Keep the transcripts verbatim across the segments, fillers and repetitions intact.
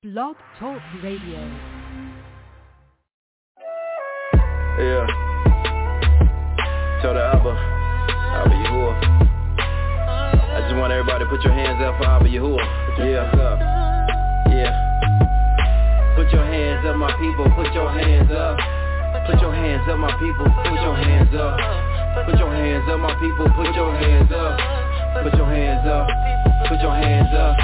Blog Talk Radio. Yeah. Tell the Abba, Abba Yahuwah. I just want everybody to put your hands up for Abba Yahuwah. Yeah. Yeah. Put your hands up, my people. Put your hands up. Put your hands up, my people. Put your hands up. Put your hands up, my people. Put your hands up. Put your hands up. Put your hands up.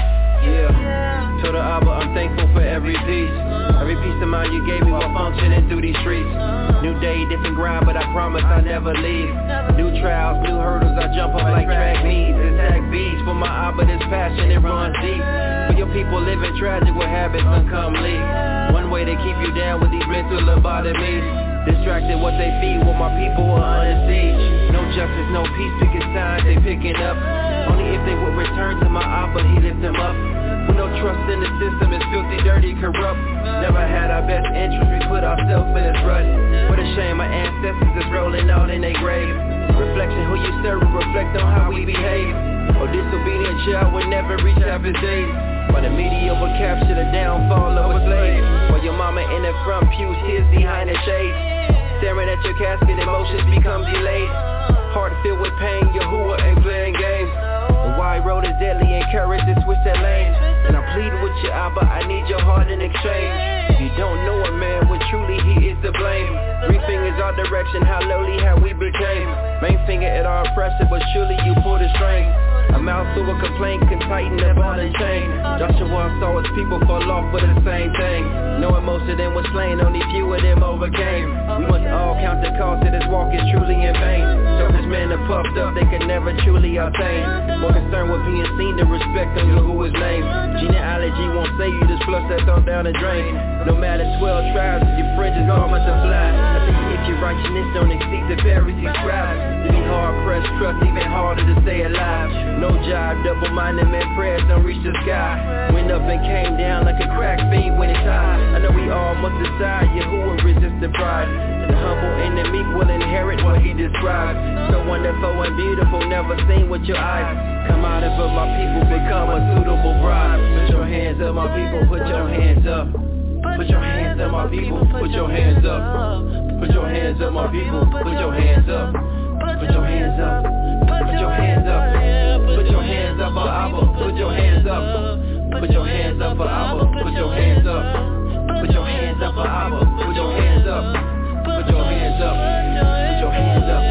Yeah. To the Abba, I'm thankful for every piece. Every piece of mind you gave me while functioning through these streets. New day, different grind, but I promise I never leave. New trials, new hurdles, I jump up like track meets. Attack beats for my Abba, this passion, it runs deep. For your people living tragic with habits uncomely. One way to keep you down with these mental lobotomies. Distracted what they feed while my people are under siege. No justice, no peace, picking signs, they picking up. Only if they would return to my Abba, he lift them up. With no trust in the system, it's filthy, dirty, corrupt. Never had our best interest, we put ourselves in this rut. What a shame, my ancestors is rolling out in their grave. Reflection who you serve, reflect on how we behave. Or disobedient child would never reach half his days. While the media will capture the downfall of a slave. While your mama in the front pew, tears behind the shades. Staring at your casket, emotions become delayed. Heart filled with pain, Yahuwah ain't playing games. The wide road is deadly, encourage to switch that lane. And I'm pleading with you, Abba, I need your heart in exchange. If you don't know a man, well truly he is to blame. Three fingers our direction, how lowly how we became. Main finger at our oppressor, but surely you pull the string. A mouth through a complaint can tighten the bond and chain. Joshua saw his people fall off for the same thing. Knowing most of them were slain, only few of them overcame. We must all count the cost that this walk is truly in vain. Selfish men are puffed up, they can never truly obtain. More concerned with being seen than respect on Yahuwah's name. Genealogy won't save you, just flush that thought down the drain. No matter twelve tribes, your fringes all multiply. I think if your righteousness don't exceed the Pharisees' scribes, you be hard pressed, trust even harder to stay alive. No job, double-minded man, prayers don't reach the sky. Went up and came down like a crack feed when it's high. I know we all must decide, Yahuwah resist the pride. The humble and the meek will inherit what he describes. So wonderful and beautiful, never seen with your eyes. Come out and for my people, become a suitable bride. Put your hands up, my people, put your hands up. Put your hands up, my people, put your hands up. Put your hands up, my people, put your hands up. Put your hands up, put your hands up. Put your hands up for Abba, put your hands up. Put your hands up for Abba, put your hands up. Put your hands up for Abba, put your hands up. Put your hands up, put your hands up.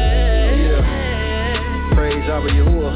Yeah. Praise Abba Yahuwah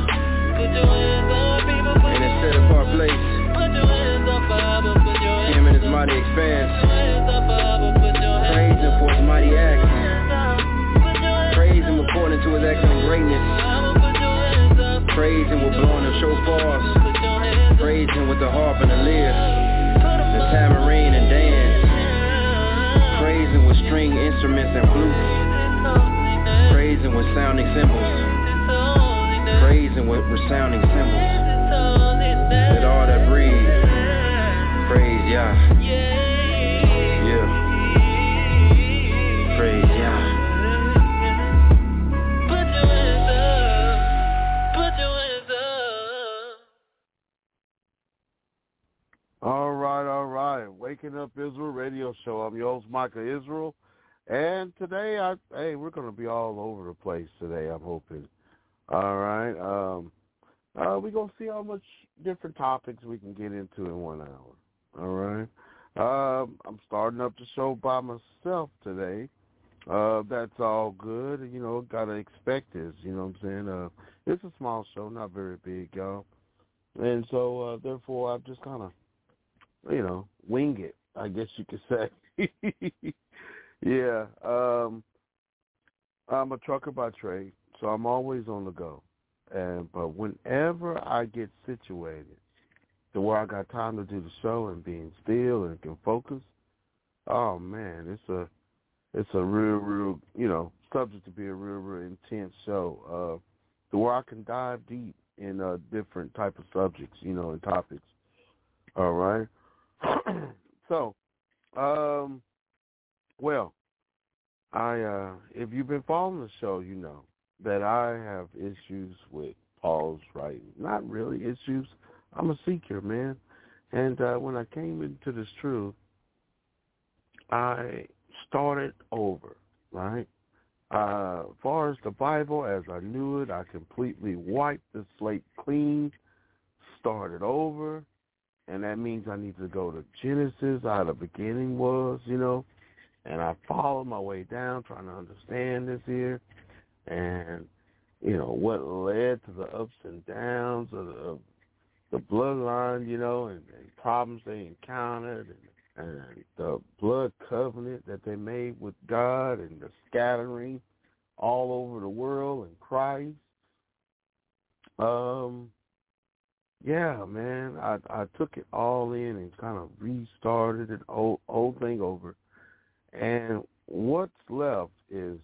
in his set apart place. Him and his mighty expanse. Praise him for his mighty acts. Praise him according to his excellent greatness. Praise him with blowing the shofars. Praise him with the harp and the lyre, the tambourine and dance. Praise him with string instruments and flutes. Praise him with sounding cymbals. Praise him with resounding cymbals. Let all that breathe praise Yah. Yeah. Praise Yah. All right, all right. Waking Up Israel radio show. I'm your host, Micah Israel. And today, I hey, we're going to be all over the place today, I'm hoping. All right. Um, uh, we're going to see how much different topics we can get into in one hour. All right. Um, I'm starting up the show by myself today. Uh, that's all good. You know, got to expect this. You know what I'm saying? Uh, it's a small show, not very big, y'all. And so, uh, therefore, I've just kind of, you know, wing it, I guess you could say. Yeah. Um, I'm a trucker by trade, so I'm always on the go. And but whenever I get situated to where I got time to do the show and being still and can focus, oh man, it's a it's a real, real, you know, subject to be a real, real intense show. Uh, to where I can dive deep in uh, different type of subjects, you know, and topics. All right. so, um, well, I uh, if you've been following the show, you know that I have issues with Paul's writing. Not really issues. I'm a seeker, man. And uh, when I came into this truth, I started over, right? Uh, as far as the Bible, as I knew it, I completely wiped the slate clean, started over, and that means I need to go to Genesis, how the beginning was, you know, and I followed my way down trying to understand this here, and, you know, what led to the ups and downs of the, of the bloodline, you know, and, and problems they encountered, and and the blood covenant that they made with God and the scattering all over the world in Christ. Um, yeah, man, I I took it all in and kind of restarted the whole, whole thing over. And what's left is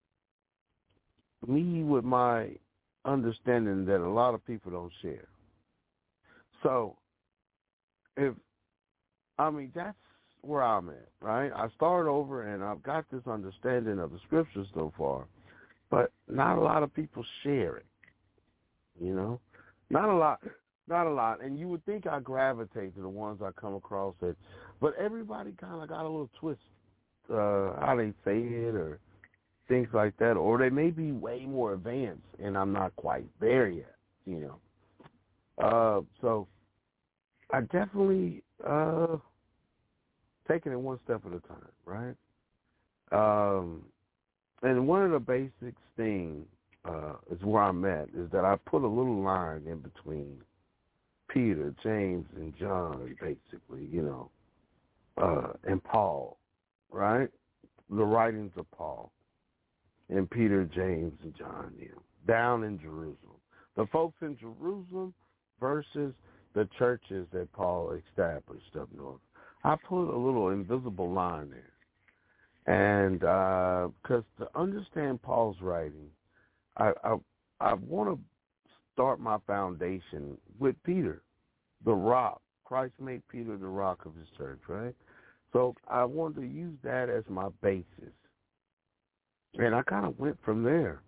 me with my understanding that a lot of people don't share. So if I mean, that's where I'm at, right? I started over, and I've got this understanding of the scriptures so far, but not a lot of people share it, you know? Not a lot, not a lot. And you would think I gravitate to the ones I come across that, but everybody kind of got a little twist, uh, how they say it or things like that, or they may be way more advanced, and I'm not quite there yet, you know? Uh, so I definitely... Uh, taking it one step at a time, right? Um, and one of the basic things uh, is where I'm at, is that I put a little line in between Peter, James, and John, basically, you know, uh, and Paul, right? The writings of Paul and Peter, James, and John, you know, down in Jerusalem. The folks in Jerusalem versus the churches that Paul established up north. I put a little invisible line there. And because uh, to understand Paul's writing, I, I, I want to start my foundation with Peter, the rock. Christ made Peter the rock of his church, right? So I wanted to use that as my basis. And I kind of went from there.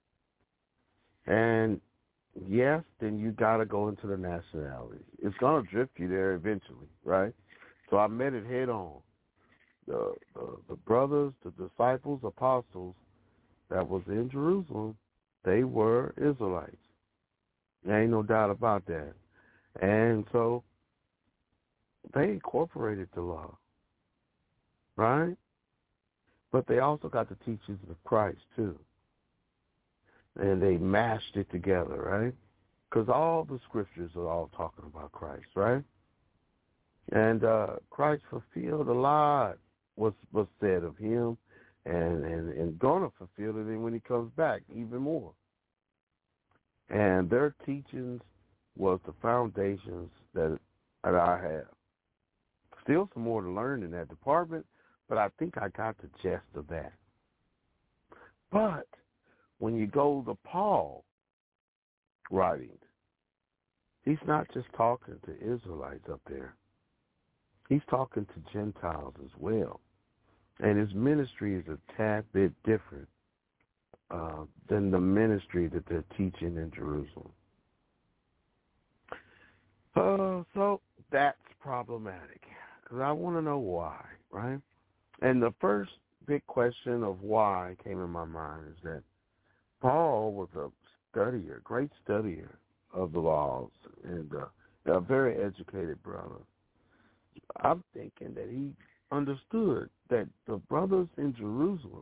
And yes, then you got to go into the nationality. It's going to drift you there eventually, right? So I met it head on. The, the the brothers, the disciples, apostles that was in Jerusalem, they were Israelites. There ain't no doubt about that. And so they incorporated the law, right? But they also got the teachings of Christ too. And they mashed it together, right? Because all the scriptures are all talking about Christ, right? And uh, Christ fulfilled a lot was was said of him, and, and, and going to fulfill it when he comes back even more. And their teachings was the foundations that, that I have. Still some more to learn in that department, but I think I got the gist of that. But when you go to Paul writings, he's not just talking to Israelites up there. He's talking to Gentiles as well. And his ministry is a tad bit different uh, than the ministry that they're teaching in Jerusalem. Uh, so that's problematic, because I want to know why, right? And the first big question of why came in my mind is that Paul was a studier, great studier of the laws, and uh, a very educated brother. I'm thinking that he understood that the brothers in Jerusalem,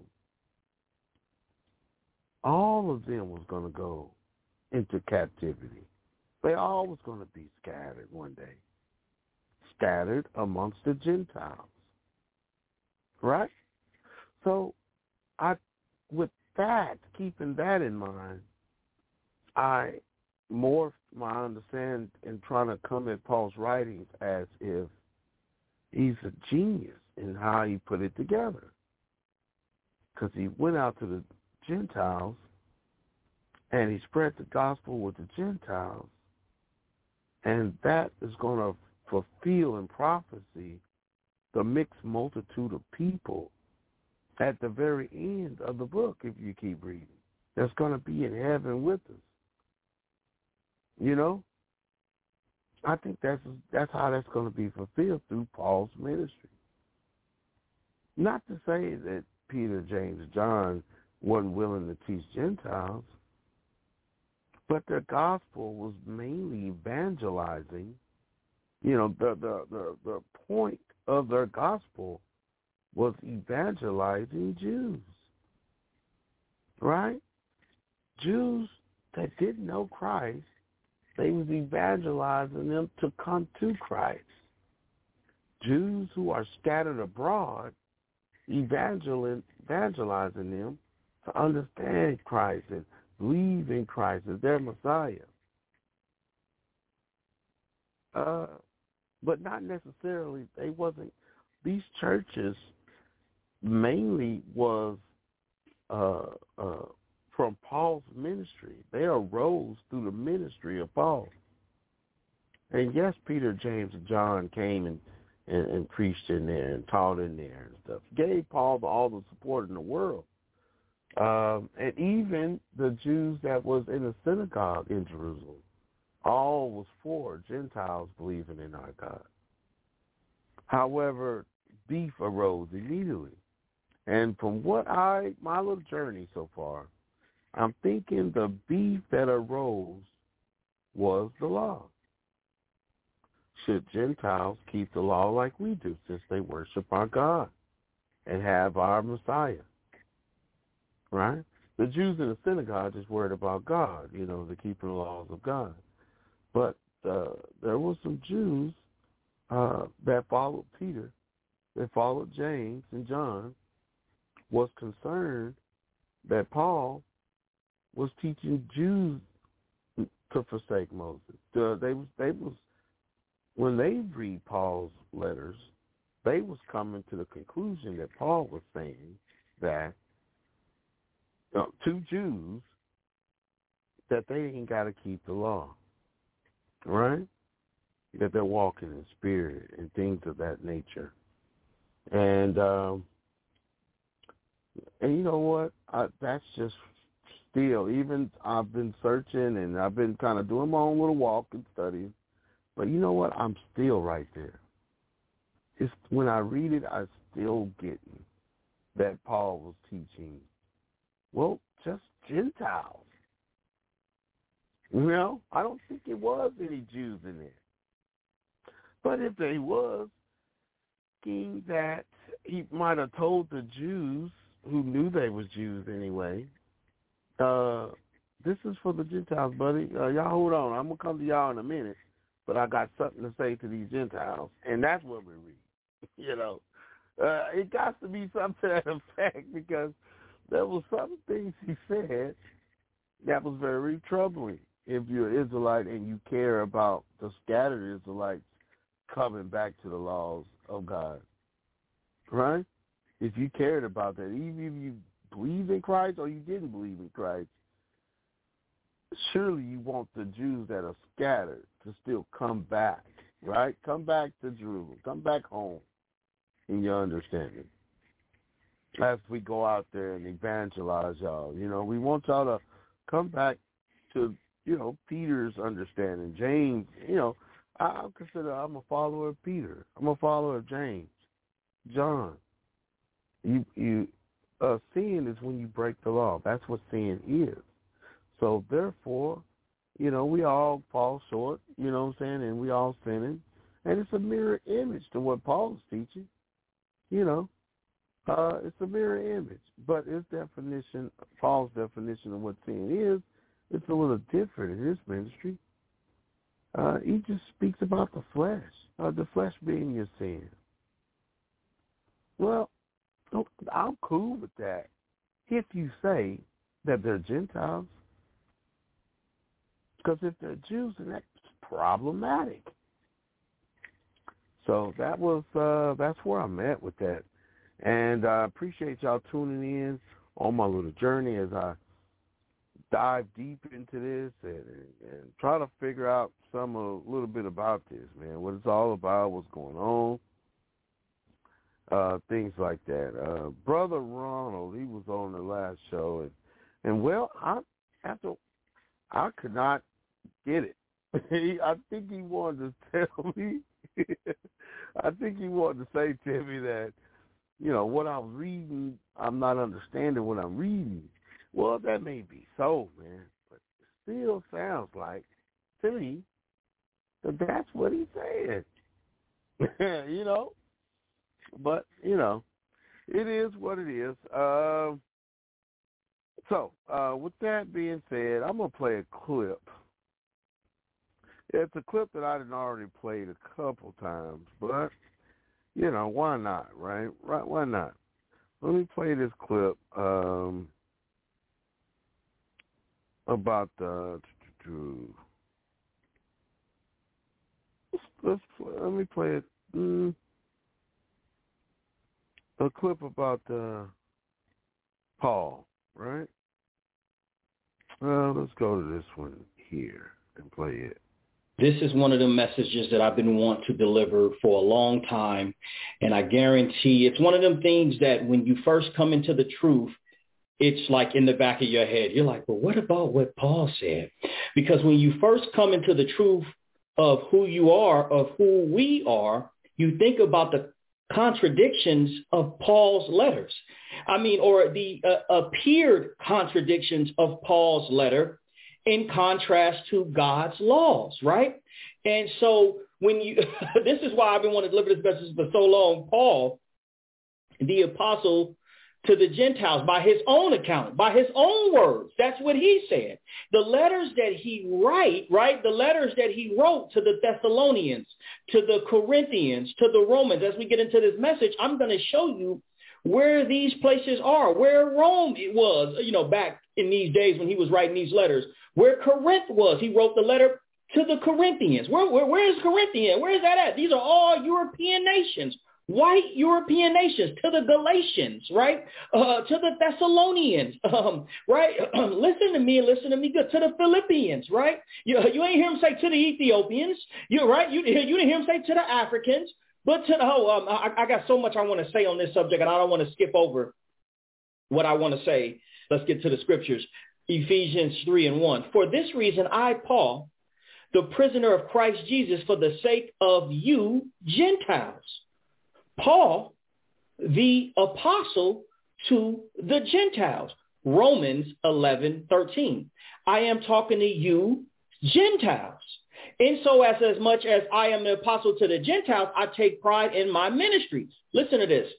all of them was going to go into captivity. They all was going to be scattered one day, scattered amongst the Gentiles, right? So I, with that, keeping that in mind, I morphed my understanding in trying to come at Paul's writings as if he's a genius in how he put it together, because he went out to the Gentiles and he spread the gospel with the Gentiles, and that is going to fulfill in prophecy the mixed multitude of people at the very end of the book, if you keep reading. That's going to be in heaven with us, you know? I think that's that's how that's going to be fulfilled through Paul's ministry. Not to say that Peter, James, John wasn't willing to teach Gentiles, but their gospel was mainly evangelizing. You know, the the, the, the point of their gospel was evangelizing Jews, right? Jews that didn't know Christ, they was evangelizing them to come to Christ. Jews who are scattered abroad, evangelizing, evangelizing them to understand Christ and believe in Christ as their Messiah. Uh, but not necessarily, they wasn't, these churches mainly was uh, uh, from Paul's ministry. They arose through the ministry of Paul. And yes, Peter, James, and John came and, and, and preached in there and taught in there and stuff. Gave Paul all the support in the world. Um, and even the Jews that was in the synagogue in Jerusalem, all was for Gentiles believing in our God. However, beef arose immediately. And from what I, my little journey so far, I'm thinking the beef that arose was the law. Should Gentiles keep the law like we do, since they worship our God and have our Messiah? Right? The Jews in the synagogue just worried about God, you know, the keeping the laws of God. But uh, there were some Jews uh, that followed Peter, that followed James and John, was concerned that Paul was teaching Jews to forsake Moses. Uh, they was they was when they read Paul's letters, they was coming to the conclusion that Paul was saying that uh, to Jews that they ain't got to keep the law, right? That they're walking in spirit and things of that nature. And um, and you know what? I, that's just still, even I've been searching and I've been kind of doing my own little walk and studying. But you know what? I'm still right there. It's, when I read it, I'm still getting that Paul was teaching, well, just Gentiles. You know, I don't think it was any Jews in there. But if they was, thinking that he might have told the Jews who knew they was Jews anyway, uh, this is for the Gentiles, buddy. Uh, y'all hold on. I'm going to come to y'all in a minute, but I got something to say to these Gentiles. And that's what we read, you know. Uh, it got to be something to that effect because there was some things he said that was very troubling if you're an Israelite and you care about the scattered Israelites coming back to the laws of God, right? If you cared about that, even if you believe in Christ or you didn't believe in Christ, surely you want the Jews that are scattered to still come back, right? Come back to Jerusalem. Come back home in your understanding. As we go out there and evangelize y'all, you know, we want y'all to come back to, you know, Peter's understanding. James, you know, I consider I'm a follower of Peter. I'm a follower of James, John. You, you, uh, sin is when you break the law. That's what sin is. So therefore, you know, we all fall short, you know what I'm saying, and we all sinning. And it's a mirror image to what Paul's teaching, you know. Uh, it's a mirror image. But his definition, Paul's definition of what sin is, it's a little different in his ministry. Uh, he just speaks about the flesh, uh, the flesh being your sin. Well, I'm cool with that if you say that they're Gentiles. Because if they're Jews, then that's problematic. So that was uh, that's where I'm at with that. And I appreciate y'all tuning in on my little journey as I dive deep into this and, and try to figure out some a little bit about this, man, what it's all about, what's going on, uh, things like that. Uh, Brother Ronald, he was on the last show, and, and well, I after I could not get it. he, I think he wanted to tell me, I think he wanted to say to me that, you know, what I was reading, I'm not understanding what I'm reading. Well, that may be so, man, but it still sounds like to me that that's what he said. You know? But, you know, it is what it is. Uh, so, uh, with that being said, I'm going to play a clip. It's a clip that I done already played a couple times, but, you know, why not, right? Right? Why not? Let me play this clip um, about the... Let's, let's play, let me play it. Mm, a clip about uh, Paul, right? Uh, let's go to this one here and play it. This is one of the messages that I've been wanting to deliver for a long time. And I guarantee it's one of them things that when you first come into the truth, it's like in the back of your head. You're like, well, what about what Paul said? Because when you first come into the truth of who you are, of who we are, you think about the contradictions of Paul's letters. I mean, or the uh, appeared contradictions of Paul's letter in contrast to God's laws, right? And so when you, this is why I've been wanting to deliver this message for so long. Paul, the apostle to the Gentiles, by his own account, by his own words, that's what he said. The letters that he write, right? The letters that he wrote to the Thessalonians, to the Corinthians, to the Romans. As we get into this message, I'm going to show you where these places are, where Rome it was, you know, back in these days when he was writing these letters, where Corinth was. He wrote the letter to the Corinthians. Where, where, where is Corinthian? Where is that at? These are all European nations, white European nations, to the Galatians, right? Uh, to the Thessalonians, um, right? Listen to me, listen to me good. To the Philippians, right? You, you ain't hear him say to the Ethiopians, you right? You, you didn't hear him say to the Africans, but to, oh, um, I, I got so much I want to say on this subject, and I don't want to skip over what I want to say. Let's get to the scriptures. Ephesians three and one. For this reason, I, Paul, the prisoner of Christ Jesus, for the sake of you Gentiles. Paul, the apostle to the Gentiles. Romans eleven thirteen. I am talking to you Gentiles. And so as, as much as I am the apostle to the Gentiles, I take pride in my ministry. Listen to this.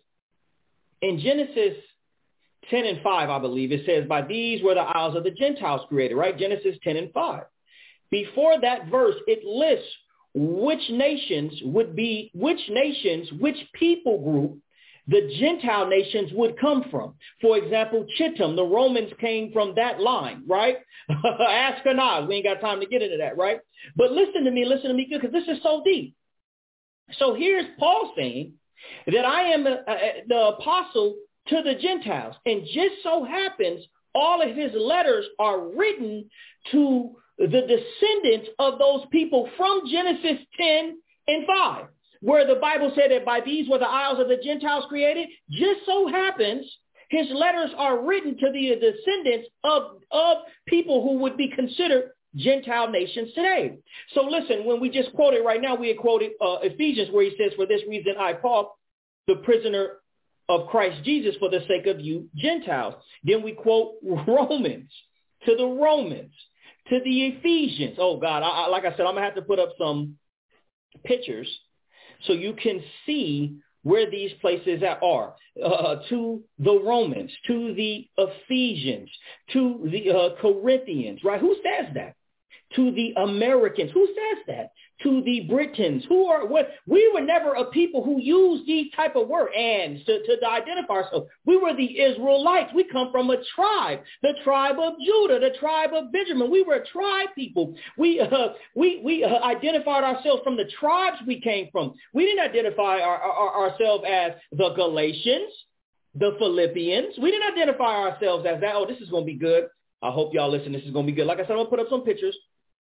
In Genesis ten and five, I believe, it says, by these were the isles of the Gentiles created, right? Genesis ten and five. Before that verse, it lists which nations would be, which nations, which people group the Gentile nations would come from. For example, Chittim, the Romans came from that line, right? Ashkenaz, we ain't got time to get into that, right? But listen to me, listen to me good, because this is so deep. So here's Paul saying that I am a, a, the apostle to the Gentiles. And just so happens, all of his letters are written to the descendants of those people from Genesis ten and five, where the Bible said that by these were the isles of the Gentiles created. Just so happens his letters are written to the descendants of, of people who would be considered Gentile nations today. So listen, when we just quoted right now, we had quoted uh, Ephesians, where he says, for this reason, I, Paul, the prisoner of Christ Jesus, for the sake of you Gentiles. Then we quote Romans, to the Romans, to the Ephesians. Oh God, I, I, like I said, I'm gonna have to put up some pictures so you can see where these places are. Uh, to the Romans, to the Ephesians, to the uh, Corinthians, right? Who says that? To the Americans. Who says that? To the Britons. Who are what? We were never a people who used these type of words and to, to identify ourselves. We were the Israelites. We come from a tribe, the tribe of Judah, the tribe of Benjamin. We were a tribe people. We uh, we we uh, identified ourselves from the tribes we came from. We didn't identify our, our, ourselves as the Galatians, the Philippians. We didn't identify ourselves as that. Oh, this is going to be good. I hope y'all listen. This is going to be good. Like I said, I'm going to put up some pictures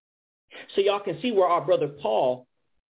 so y'all can see where our brother Paul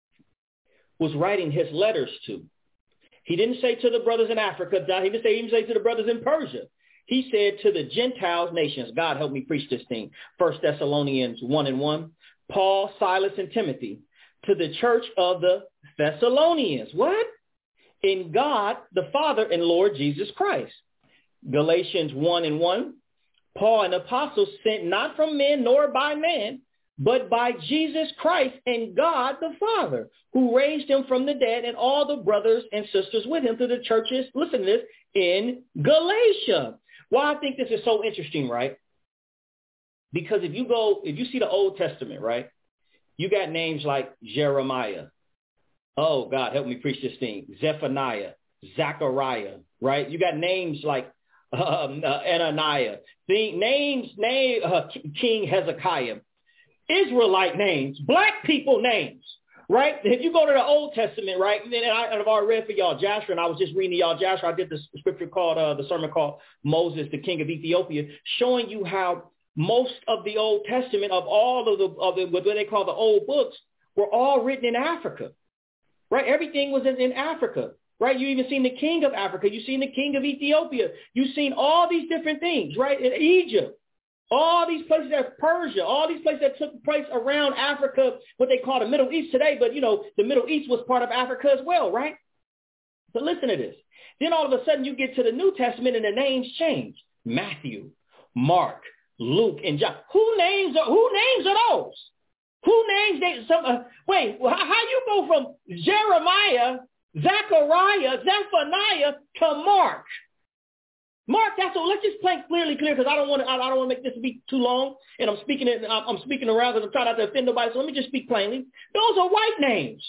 was writing his letters to. He didn't say to the brothers in Africa. He didn't say, he didn't say to the brothers in Persia. He said to the Gentile nations. God help me preach this thing. First Thessalonians one and one. Paul, Silas, and Timothy, to the church of the Thessalonians. What? In God, the Father and Lord Jesus Christ. Galatians one and one, Paul, an apostle, sent not from men nor by man, but by Jesus Christ and God the Father, who raised him from the dead, and all the brothers and sisters with him, to the churches, listen to this, in Galatia. Why I think this is so interesting, right? Because if you go, if you see the Old Testament, right, you got names like Jeremiah. Oh, God, help me preach this thing. Zephaniah, Zechariah, right? You got names like um, uh, Ananiah, the names, name uh, King Hezekiah, Israelite names, black people names, right? If you go to the Old Testament, right, and I, I've already read for y'all Joshua, and I was just reading to y'all Joshua. I did the scripture called, uh, the sermon called Moses, the King of Ethiopia, showing you how most of the Old Testament, of all of the, of the what they call the old books, were all written in Africa, right? Everything was in, in Africa, right? You even seen the king of Africa. You've seen the king of Ethiopia. You've seen all these different things, right? In Egypt, all these places, that's Persia, all these places that took place around Africa, what they call the Middle East today. But, you know, the Middle East was part of Africa as well, right? But listen to this. Then all of a sudden you get to the New Testament and the names change. Matthew, Mark, Luke, and John. Who names are, who names are those? Who names they? Some, uh, wait, how, how you go from Jeremiah, Zechariah, Zephaniah to Mark? Mark, that's all. Let's just play clearly clear, because I don't want to. I don't want to make this be too long, and I'm speaking it. I'm speaking around because I'm trying not to offend nobody. So let me just speak plainly. Those are white names.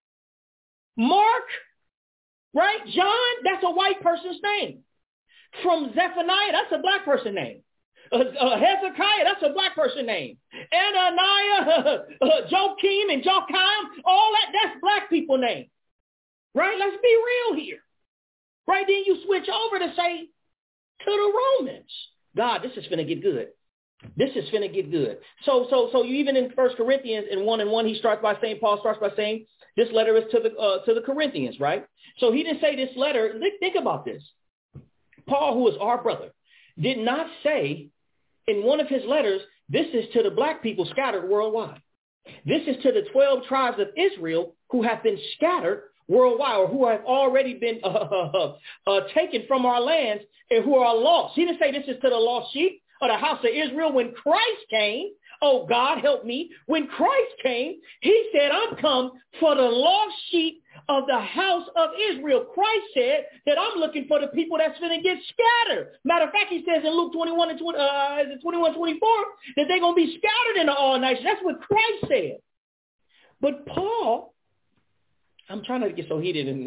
Mark, right? John, that's a white person's name. From Zephaniah, that's a black person name. Uh, uh, Hezekiah, that's a black person name. Ananiah, uh, uh, Joachim, and Joachim, all that, that's black people names. Right? Let's be real here. Right? Then you switch over to say, to the Romans. God, this is finna get good. This is finna get good. So, so, so you even in First Corinthians in one and one, he starts by saying, Paul starts by saying, this letter is to the uh, to the Corinthians, right? So he didn't say this letter. Think about this. Paul, who is our brother, did not say in one of his letters, this is to the black people scattered worldwide. This is to the twelve tribes of Israel who have been scattered worldwide, or who have already been uh, uh, uh, taken from our lands and who are lost. He didn't say this is to the lost sheep of the house of Israel. When Christ came, oh God, help me. When Christ came, he said, I'm come for the lost sheep of the house of Israel. Christ said that I'm looking for the people that's going to get scattered. Matter of fact, he says in Luke twenty-one and twenty, uh, twenty-one, twenty-four that they're going to be scattered into all nations. That's what Christ said. But Paul, I'm trying not to get so heated and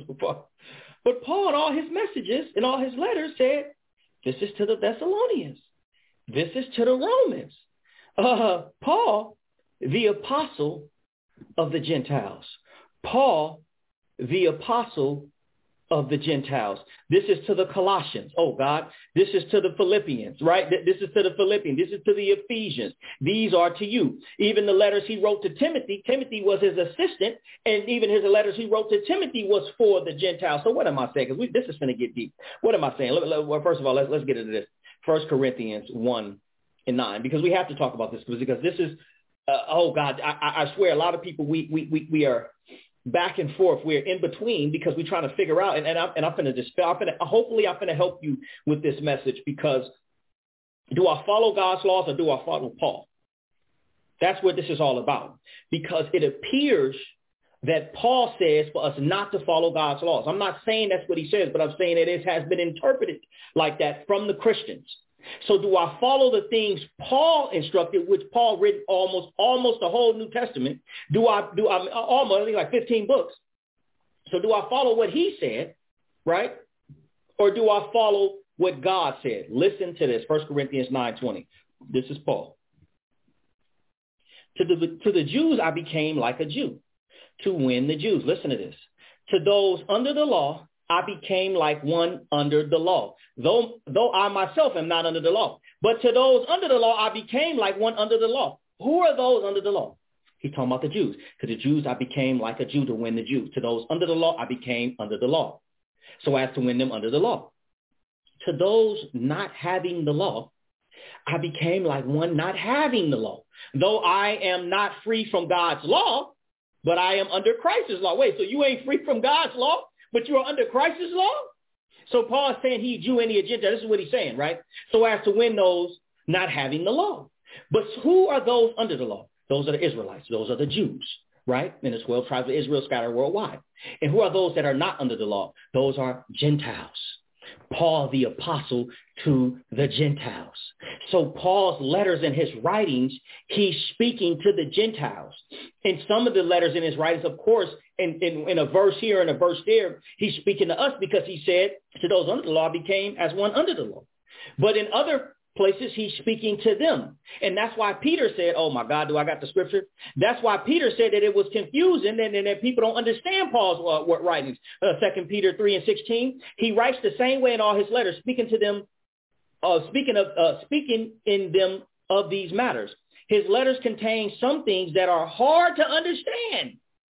but Paul in all his messages, in all his letters said, this is to the Thessalonians. This is to the Romans. Uh, Paul, the apostle of the Gentiles. Paul, the apostle of the Gentiles. This is to the Colossians. Oh, God. This is to the Philippians, right? This is to the Philippians. This is to the Ephesians. These are to you. Even the letters he wrote to Timothy, Timothy was his assistant, and even his letters he wrote to Timothy was for the Gentiles. So what am I saying? Because this is going to get deep. What am I saying? Well, first of all, let's, let's get into this. First Corinthians one and nine, because we have to talk about this, because this is, uh, oh, God, I, I swear a lot of people, we, we, we, we are back and forth. We're in between because we're trying to figure out, and, and I'm, and I'm going to dispel, I'm gonna, hopefully I'm going to help you with this message, because do I follow God's laws or do I follow Paul? That's what this is all about, because it appears that Paul says for us not to follow God's laws. I'm not saying that's what he says, but I'm saying that it has been interpreted like that from the Christians. So do I follow the things Paul instructed, which Paul wrote almost almost the whole New Testament? Do I do I almost I think like fifteen books? So do I follow what he said, right? Or do I follow what God said? Listen to this, First Corinthians nine twenty. This is Paul. To the to the Jews I became like a Jew to win the Jews. Listen to this. To those under the law I became like one under the law, though though I myself am not under the law. But to those under the law, I became like one under the law. Who are those under the law? He's talking about the Jews. To the Jews, I became like a Jew to win the Jews. To those under the law, I became under the law, so as to win them under the law. To those not having the law, I became like one not having the law. Though I am not free from God's law, but I am under Christ's law. Wait, so you ain't free from God's law, but you are under Christ's law? So Paul is saying he Jew and he a Gentile. This is what he's saying, right? So as to win those not having the law. But who are those under the law? Those are the Israelites. Those are the Jews, right? And the twelve tribes of Israel scattered worldwide. And who are those that are not under the law? Those are Gentiles. Paul, the apostle to the Gentiles. So Paul's letters and his writings, he's speaking to the Gentiles. In some of the letters in his writings, of course, in, in, in a verse here and a verse there, he's speaking to us because he said to those under the law became as one under the law. But in other places, he's speaking to them. And that's why Peter said, oh, my God, do I got the scripture? That's why Peter said that it was confusing and, and that people don't understand Paul's uh, writings. Uh, Second Peter three and sixteen, he writes the same way in all his letters, speaking to them, uh, speaking of uh, speaking in them of these matters. His letters contain some things that are hard to understand,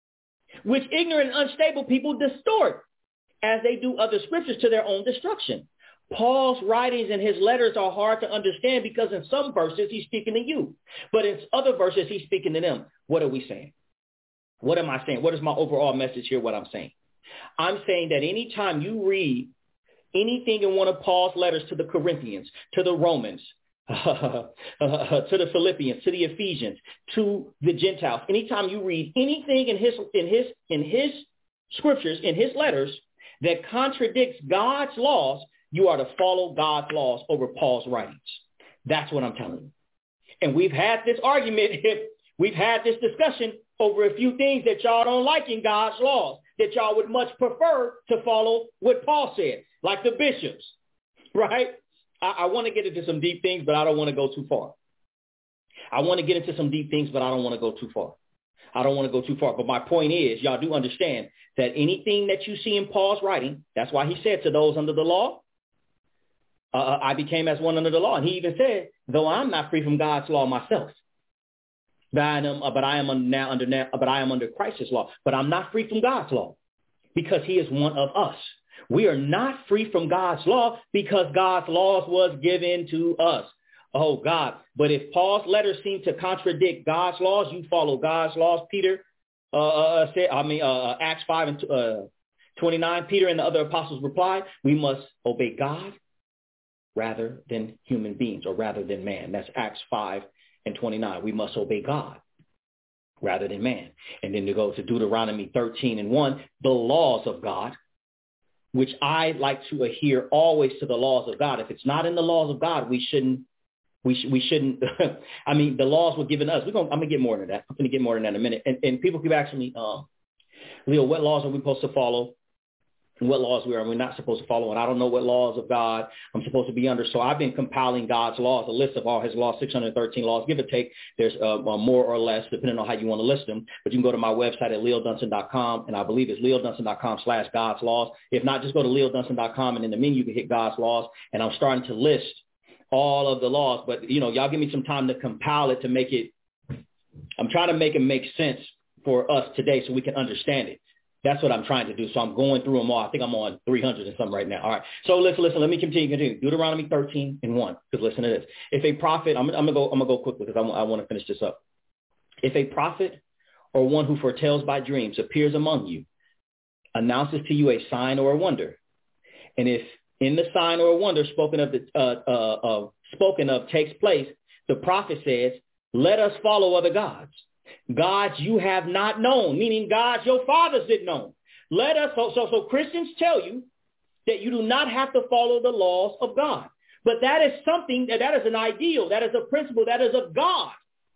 which ignorant and unstable people distort, as they do other scriptures to their own destruction. Paul's writings and his letters are hard to understand because in some verses he's speaking to you, but in other verses he's speaking to them. What are we saying? What am I saying? What is my overall message here? What I'm saying? I'm saying that anytime you read anything in one of Paul's letters to the Corinthians, to the Romans, uh, to the Philippians, to the Ephesians, to the Gentiles, anytime you read anything in his in his in his scriptures, in his letters that contradicts God's laws, you are to follow God's laws over Paul's writings. That's what I'm telling you. And we've had this argument, we've had this discussion over a few things that y'all don't like in God's laws, that y'all would much prefer to follow what Paul said, like the bishops, right? I, I want to get into some deep things, but I don't want to go too far. I want to get into some deep things, but I don't want to go too far. I don't want to go too far. But my point is, y'all do understand that anything that you see in Paul's writing, that's why he said to those under the law, Uh, I became as one under the law. And he even said, though I'm not free from God's law myself, but I am, uh, but I am now under, now, but I am under Christ's law. But I'm not free from God's law because he is one of us. We are not free from God's law because God's laws was given to us. Oh, God. But if Paul's letters seem to contradict God's laws, you follow God's laws. Peter uh, said, I mean, uh, Acts five and uh, twenty-nine, Peter and the other apostles replied, we must obey God rather than human beings, or rather than man. That's Acts five and twenty-nine. We must obey God rather than man. And then to go to Deuteronomy thirteen and one, the laws of God, which I like to adhere always to the laws of God. If it's not in the laws of God, we shouldn't, we, sh- we shouldn't, I mean, the laws were given us. We're gonna, I'm going to get more into that. I'm going to get more into that in a minute. And, and people keep asking me, um, Leo, what laws are we supposed to follow? And what laws we are we're not supposed to follow. And I don't know what laws of God I'm supposed to be under. So I've been compiling God's laws, a list of all his laws, six hundred thirteen laws, give or take. There's uh, more or less, depending on how you want to list them. But you can go to my website at leo dunson dot com, and I believe it's leo dunson dot com slash God's laws. If not, just go to leo dunson dot com, and in the menu you can hit God's laws. And I'm starting to list all of the laws. But, you know, y'all give me some time to compile it to make it, I'm trying to make it make sense for us today so we can understand it. That's what I'm trying to do. So I'm going through them all. I think I'm on three hundred and something right now. All right. So listen, listen, let me continue. continue. Deuteronomy thirteen and one. Because listen to this. If a prophet, I'm, I'm going to go I'm gonna go quickly because I, I want to finish this up. If a prophet or one who foretells by dreams appears among you, announces to you a sign or a wonder, and if in the sign or a wonder spoken of, the, uh, uh, uh, spoken of takes place, the prophet says, let us follow other gods. Gods you have not known, meaning gods your fathers didn't know. Let us, so, so, so Christians tell you that you do not have to follow the laws of God. But that is something, that, that is an ideal, that is a principle, that is a God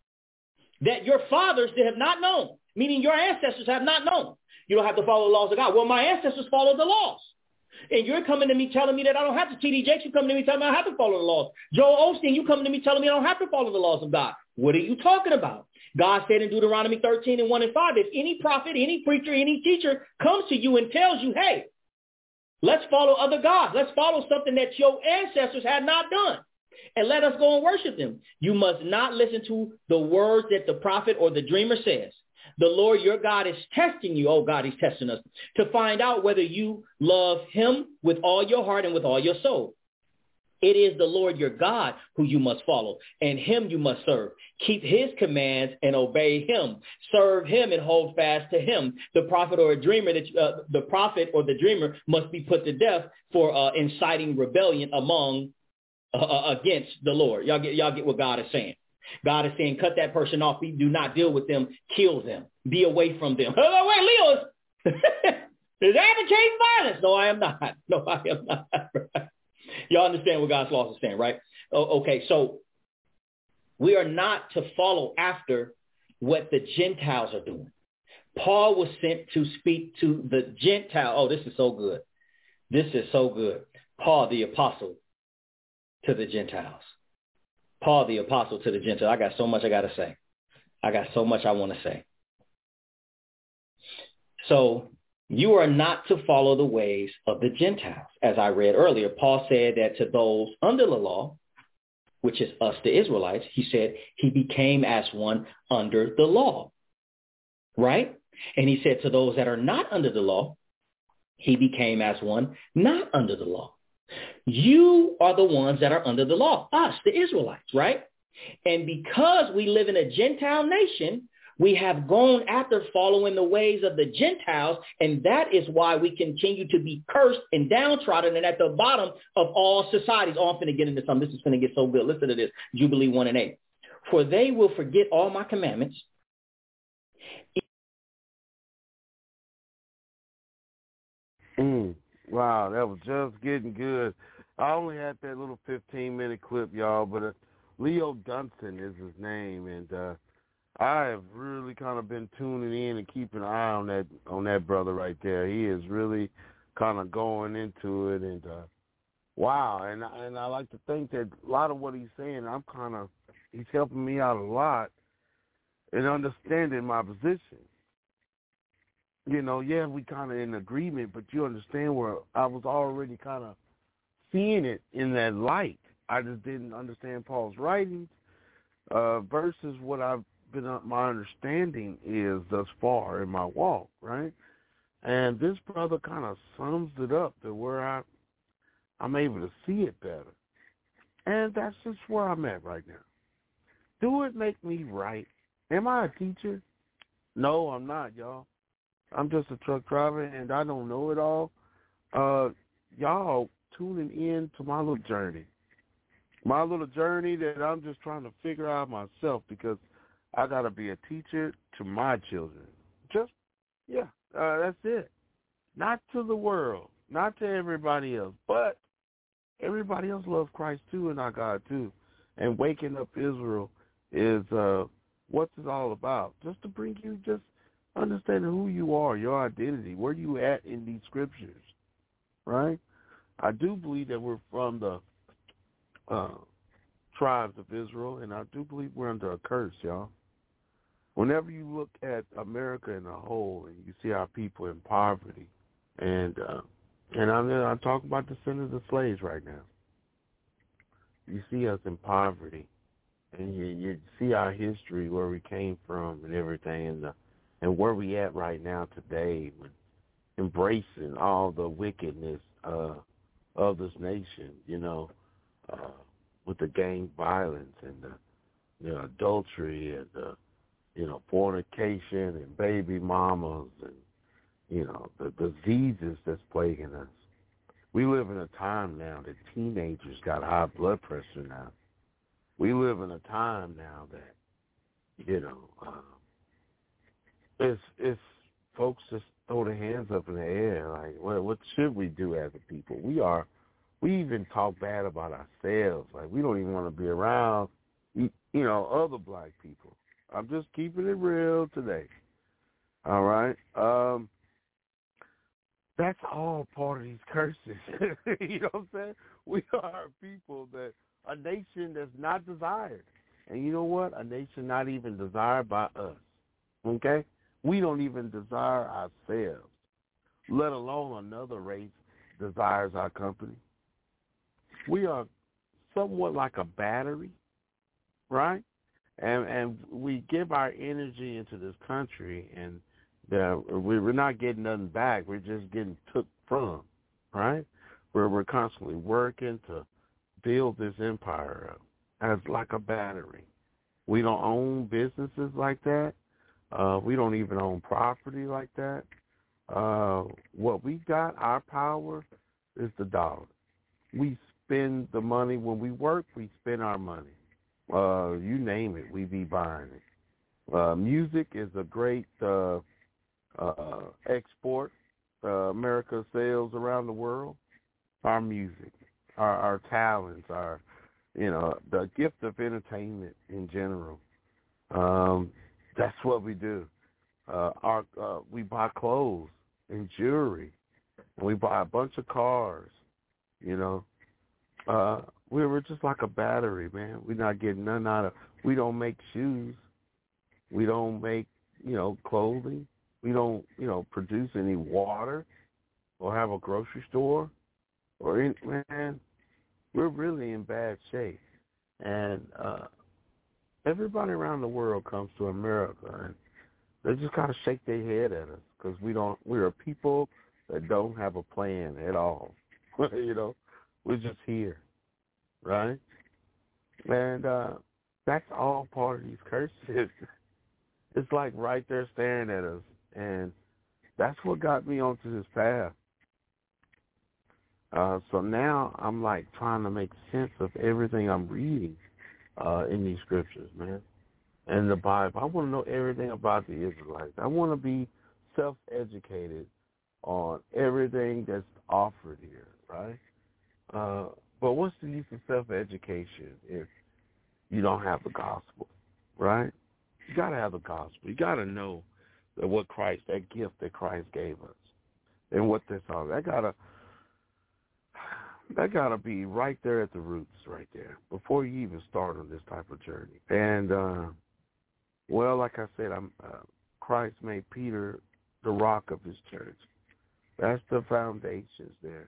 that your fathers have not known, meaning your ancestors have not known. You don't have to follow the laws of God. Well, my ancestors followed the laws. And you're coming to me telling me that I don't have to. T D Jakes, you coming to me telling me I don't have to follow the laws. Joel Osteen, you coming to me telling me I don't have to follow the laws of God. What are you talking about? God said in Deuteronomy thirteen and one and five, if any prophet, any preacher, any teacher comes to you and tells you, hey, let's follow other gods. Let's follow something that your ancestors had not done. And let us go and worship them. You must not listen to the words that the prophet or the dreamer says. The Lord your God is testing you. Oh, God, he's testing us to find out whether you love him with all your heart and with all your soul. It is the Lord your God who you must follow, and him you must serve. Keep his commands and obey him. Serve him and hold fast to him. The prophet or a dreamer, that uh, the prophet or the dreamer must be put to death for uh, inciting rebellion among uh, against the Lord. Y'all get y'all get what God is saying. God is saying, cut that person off. Do not deal with them. Kill them. Be away from them. Oh, wait, Leo is advocating violence. No, I am not. No, I am not. Y'all understand what God's laws are saying, right? Oh, okay, so we are not to follow after what the Gentiles are doing. Paul was sent to speak to the Gentile. Oh, this is so good. This is so good. Paul, the apostle to the Gentiles. Paul, the apostle to the Gentiles. I got so much I got to say. I got so much I want to say. So you are not to follow the ways of the Gentiles. As I read earlier, Paul said that to those under the law, which is us, the Israelites, he said he became as one under the law, right? And he said to those that are not under the law, he became as one not under the law. You are the ones that are under the law, us, the Israelites, right? And because we live in a Gentile nation, we have gone after following the ways of the Gentiles, and that is why we continue to be cursed and downtrodden and at the bottom of all societies. Oh, I'm going to get into something. This is going to get so good. Listen to this, Jubilee one and eight. For they will forget all my commandments. Mm, wow, that was just getting good. I only had that little fifteen-minute clip, y'all, but uh, Leo Dunson is his name, and uh, I have really kind of been tuning in and keeping an eye on that on that brother right there. He is really kind of going into it, and uh, wow. And and I like to think that a lot of what he's saying, I'm kind of he's helping me out a lot in understanding my position. You know, yeah, we kind of in agreement, but you understand where I was already kind of seeing it in that light. I just didn't understand Paul's writings uh, versus what I've been uh, my understanding is thus far in my walk, right? And this brother kind of sums it up to where I, I'm able to see it better. And that's just where I'm at right now. Do it make me right? Am I a teacher? No, I'm not, y'all. I'm just a truck driver, and I don't know it all. Uh, y'all tuning in to my little journey. My little journey that I'm just trying to figure out myself because I got to be a teacher to my children. Just, yeah, uh, that's it. Not to the world, not to everybody else, but everybody else loves Christ too and our God too. And Waking Up Israel is uh, what's it all about. Just to bring you just understanding who you are, your identity, where you at in these scriptures, right? I do believe that we're from the uh, tribes of Israel, and I do believe we're under a curse, y'all. Whenever you look at America in a whole and you see our people in poverty, and uh, and I'm, I'm talking about the descendants of slaves right now, you see us in poverty, and you, you see our history, where we came from and everything, and the and where we at right now today, with embracing all the wickedness uh, of this nation, you know, uh, with the gang violence and the you know, adultery and the, you know, fornication and baby mamas and, you know, the diseases that's plaguing us. We live in a time now that teenagers got high blood pressure now. We live in a time now that, you know, uh, It's it's folks just throw their hands up in the air like, what what should we do as a people? We are, we even talk bad about ourselves. Like we don't even want to be around, you, you know, other black people. I'm just keeping it real today. All right, um, that's all part of these curses. You know what I'm saying? We are a people that a nation that's not desired, and you know what? A nation not even desired by us. Okay. We don't even desire ourselves, let alone another race desires our company. We are somewhat like a battery, right? And and we give our energy into this country, and the, we're not getting nothing back. We're just getting took from, right? Where we're constantly working to build this empire up as like a battery. We don't own businesses like that. Uh, we don't even own property like that. Uh, what we got, our power, is the dollar. We spend the money when we work. We spend our money. Uh, you name it, we be buying it. Uh, music is a great uh, uh, export. Uh, America sells around the world. Our music, our, our talents, our, you know, the gift of entertainment in general. Um, that's what we do. Uh, our uh, we buy clothes and jewelry, and we buy a bunch of cars. You know, uh, we we're just like a battery, man. We're not getting none out of. We don't make shoes. We don't make, you know, clothing. We don't, you know, produce any water or have a grocery store or any, man, we're really in bad shape. And uh, everybody around the world comes to America, and they just kind of shake their head at us because we don't, we're a people that don't have a plan at all. You know, we're just here, right? And uh, that's all part of these curses. It's like right there staring at us. And that's what got me onto this path. Uh, so now I'm like trying to make sense of everything I'm reading uh, in these scriptures, man, and the Bible. I want to know everything about the Israelites. I want to be self-educated on everything that's offered here, right? Uh, but what's the use of self-education if you don't have the gospel, right? You got to have the gospel. You got to know that what Christ, that gift that Christ gave us, and what this all. That gotta, that gotta be right there at the roots, right there, before you even start on this type of journey. And uh, well, like I said, I'm uh, Christ made Peter the rock of his church. That's the foundations there.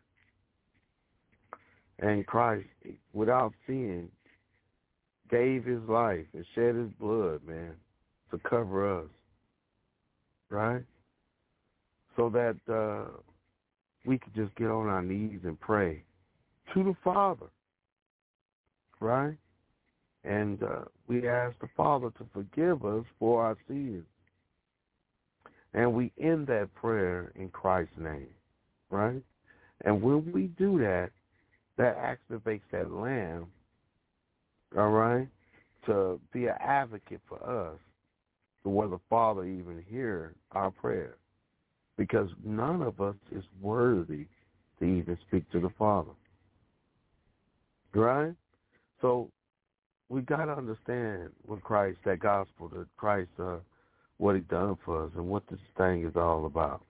And Christ, without sin, gave his life and shed his blood, man, to cover us, right? So that uh, we could just get on our knees and pray to the Father, right? And uh, we ask the Father to forgive us for our sins. And we end that prayer in Christ's name, right? And when we do that, that activates that Lamb, all right, to be an advocate for us, to where the Father even hear our prayer. Because none of us is worthy to even speak to the Father, right? So we got to understand what Christ, that gospel, that Christ, uh, what he done for us and what this thing is all about.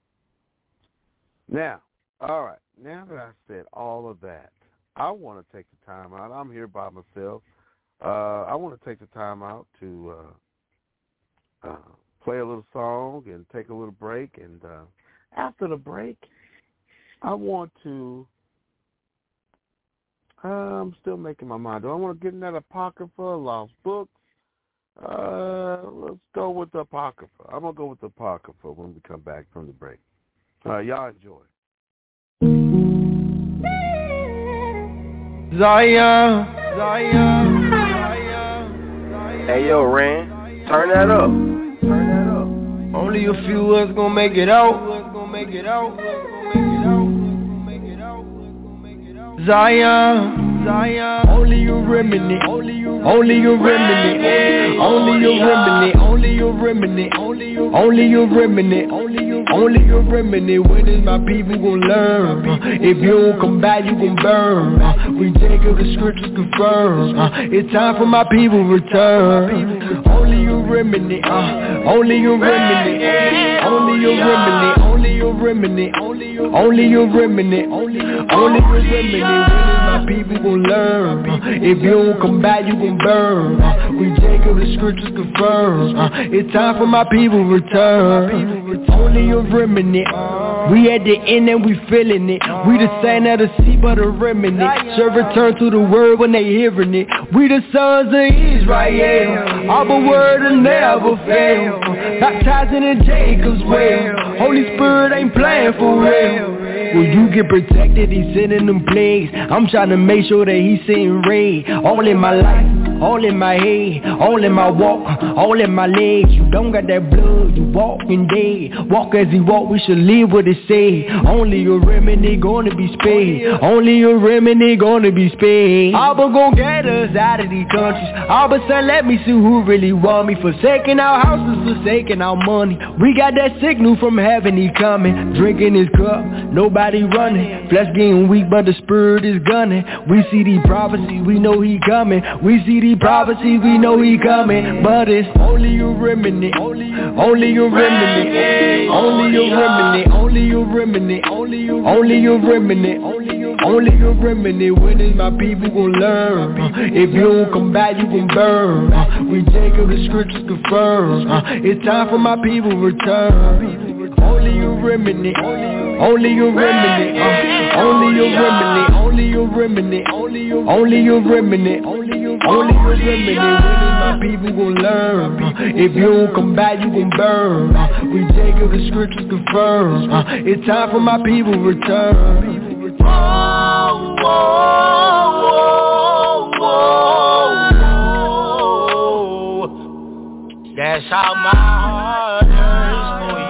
Now, all right, now that I said all of that, I want to take the time out. I'm here by myself. Uh, I want to take the time out to uh, uh, play a little song and take a little break. And uh, after the break, I want to, uh, I'm still making my mind. Do I want to get in that Apocrypha, Lost Books? Uh, let's go with the Apocrypha. I'm going to go with the Apocrypha when we come back from the break. Uh, y'all enjoy. Zion, Zion, Zion. Hey, yo, Ren, turn that up. Turn that up. Only a few of us gonna make it out. Gonna make it out. Zion, Zion. Only a remnant. Only a remnant. Only a remnant. Only a remnant. Only a remnant. Only a remnant. Only a remnant. When is my people gonna learn? If you don't come back, you gon' burn. We take up the scriptures confirm. It's time for my people to return. Only a remnant. Only a remnant. Only a remnant. Only a remnant. Only a remnant. Only a remnant. When is my people gon' learn? If you don't come back, you gon' burn. We take up the scriptures confirm. It's time for my people to return. It's only a remnant. We at the end and we feeling it. We the sand of the sea but a remnant. Shall return to the word when they hearing it. We the sons of Israel. Our word will never fail. Baptizing in Jacob's well. Holy Spirit ain't playing for real. Will you get protected? He's sending them plagues. I'm trying to make sure that he's sending rain. All in my life, all in my head, all in my walk, all in my legs. You don't got that blood, you walking dead. Walk as he walk, we should live what it say. Only a remedy gonna be spared. Only a remedy gonna be spared. Abba gon' get us out of these countries. Abba son, let me see who really want me. Forsaking our houses, forsaking our money. We got that signal from heaven, he coming. Drinking his cup, nobody running. Flesh getting weak, but the spirit is gunning. We see these prophecies, we know he coming. We see these prophecies, we know he coming. But it's only a remedy, only a remedy, only a remedy, only a remedy, only a remedy, only a remedy, only a remedy. When is my people gon' learn? If you don't come back, you gon' burn. We Jacob, the scriptures confirm. It's time for my people to return. Only a remedy, only a remedy, uh, only a remedy, only a remedy, only a remedy, only a remedy. When is my people gon' learn? If you don't come back, you gon' burn. We Jacob, the scriptures confirm. It's time for my people to return. Oh, oh, oh, oh, oh. That's how my heart hurts for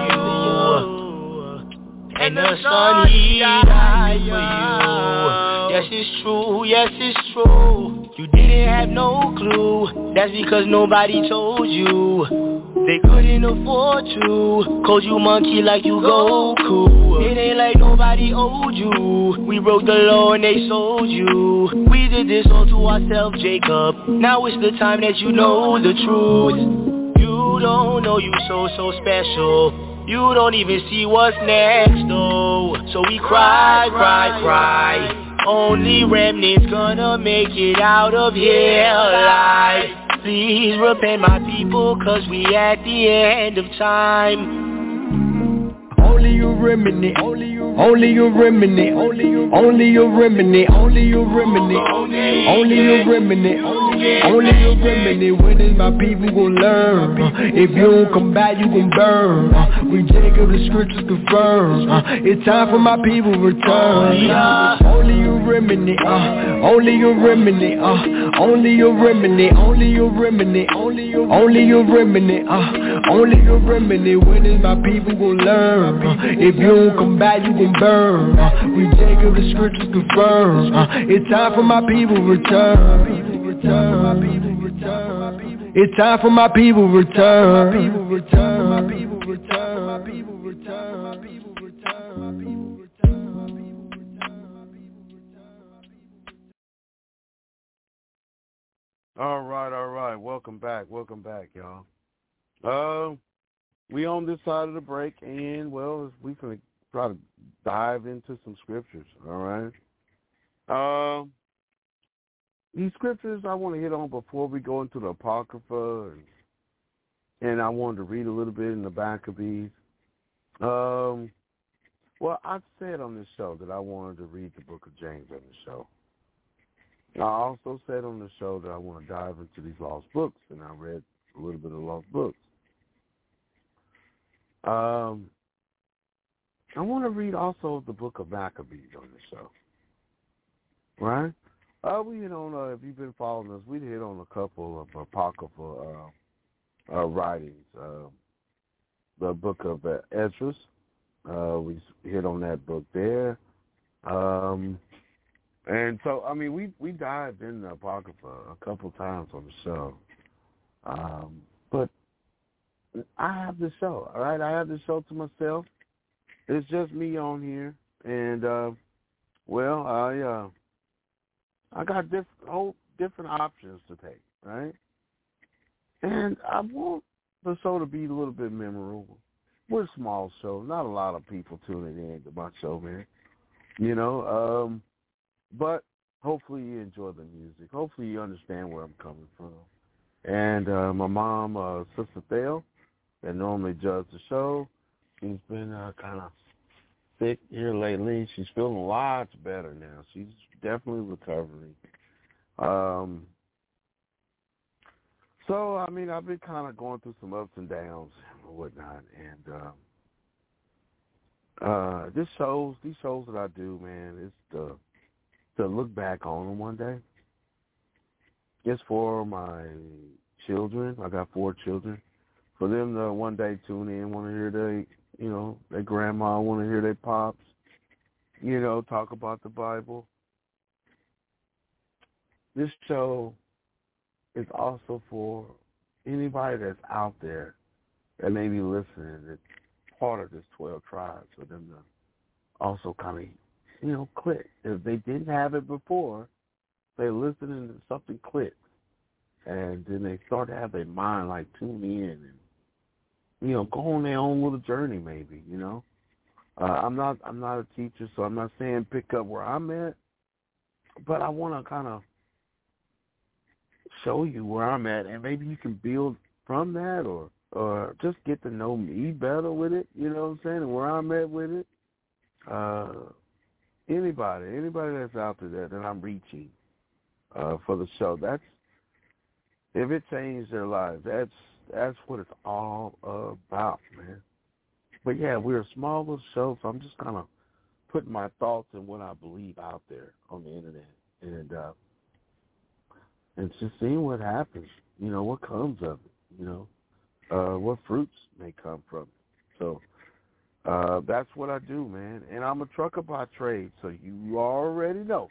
you. And the sun, he died for you. Yes, it's true, yes, it's true. You didn't have no clue. That's because nobody told you. They couldn't afford to. Called you monkey like you Goku. It ain't like nobody owed you. We broke the law and they sold you. We did this all to ourselves, Jacob. Now it's the time that you know the truth. You don't know you so, so special. You don't even see what's next, though. So we cry, cry, cry. Only remnants gonna make it out of here alive. Please repent my people, cause we at the end of time. Only a remedy, only a remedy, only a remedy, only a remedy, only a remedy, only a remedy. When is my people gon' learn? If you don't come back, you gon' burn. We Jacob, the scriptures confirm. It's time for my people to return. Only a remedy, uh, only a remedy, uh, only a remedy, only a remedy, only a remedy, uh, only a remedy. When is my people gon' learn? If you don't come back, you gon' burn. We Jacob, the scriptures confirm. It's time for my people to return. It's time for my people to return. All right, all right. Welcome back. Welcome back, y'all. Uh, we on this side of the break, and, well, we can try to dive into some scriptures, all right? Uh, these scriptures I want to hit on before we go into the Apocrypha, and, and I wanted to read a little bit in the back of these. Um, well, I've said on this show that I wanted to read the book of James on the show. I also said on the show that I want to dive into these lost books, and I read a little bit of lost books. Um, I want to read also the book of Maccabees on the show, right? Uh, we hit on, uh, if you've been following us, we hit on a couple of apocryphal uh, uh, writings. Uh, the book of uh, Esdras, uh, we hit on that book there. Um, and so, I mean, we, we dived in the Apocrypha a couple times on the show. Um, but I have the show, all right? I have the show to myself. It's just me on here. And, uh, well, I uh, I got diff- whole different options to take, right? And I want the show to be a little bit memorable. We're a small show. Not a lot of people tuning in to my show, man. You know, um, but hopefully you enjoy the music. Hopefully you understand where I'm coming from. And uh, my mom, uh, Sister Thale, that normally does the show, she's been uh, kind of sick here lately. She's feeling lots better now. She's definitely recovering. Um, so, I mean, I've been kind of going through some ups and downs and whatnot. And, um, Uh, this shows, these shows that I do, man, is to, to look back on them one day. It's for my children. I got four children. For them to one day tune in, want to hear they, you know, their grandma, want to hear their pops, you know, talk about the Bible. This show is also for anybody that's out there that may be listening, that's part of this twelve tribes, for them to also kind of, you know, click. If they didn't have it before, they're listening to something click. And then they start to have their mind like tune in and, you know, go on their own little journey maybe, you know. Uh, I'm not I'm not a teacher, so I'm not saying pick up where I'm at, but I want to kind of show you where I'm at, and maybe you can build from that, or or just get to know me better with it, you know what I'm saying, and where I'm at with it. Uh, anybody, anybody that's out there that, that I'm reaching uh, for the show, that's, if it changed their lives, that's that's what it's all about, man. But yeah, we're a small little show, so I'm just kind of putting my thoughts and what I believe out there on the internet, and uh, and just seeing what happens, you know, what comes of it, you know, uh, what fruits may come from it. So uh, that's what I do, man. And I'm a trucker by trade, so you already know.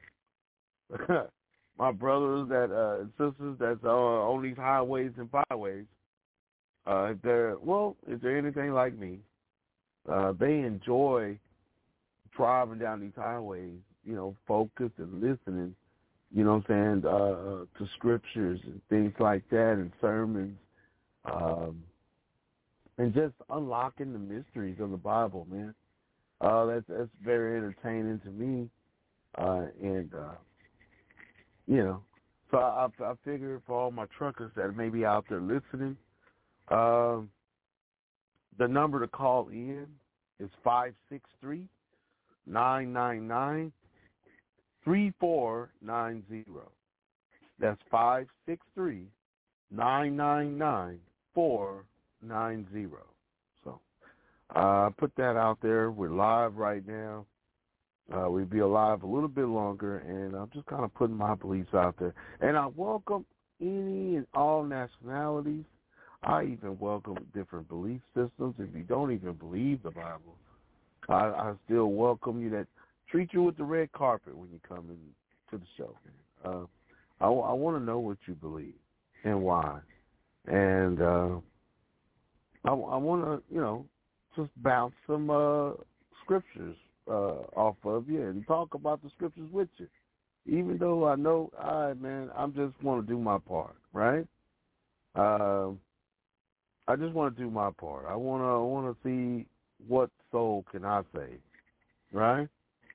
My brothers that uh, and sisters that's uh, on these highways and byways, uh, if they're, well, if they're anything like me, uh, they enjoy driving down these highways, you know, focused and listening, you know what I'm saying, uh, to scriptures and things like that, and sermons, um, and just unlocking the mysteries of the Bible, man. Uh, that's, that's very entertaining to me, uh, and, uh, you know, so I, I figure for all my truckers that may be out there listening, um, the number to call in is five six three, nine nine nine, three four nine zero. That's five six three, nine nine nine, four nine zero. So I uh, put that out there. We're live right now. Uh, we'll be alive a little bit longer, and I'm just kind of putting my beliefs out there. And I welcome any and all nationalities. I even welcome different belief systems. If you don't even believe the Bible, I, I still welcome you. That treat you with the red carpet when you come in to the show. Uh, I, I want to know what you believe and why. And uh, I, I want to, you know, just bounce some uh, scriptures uh, off of you and talk about the scriptures with you. Even though I know, all right, man, I just want to do my part, right? Uh, I just want to do my part. I want to I want to see what soul can I save, right?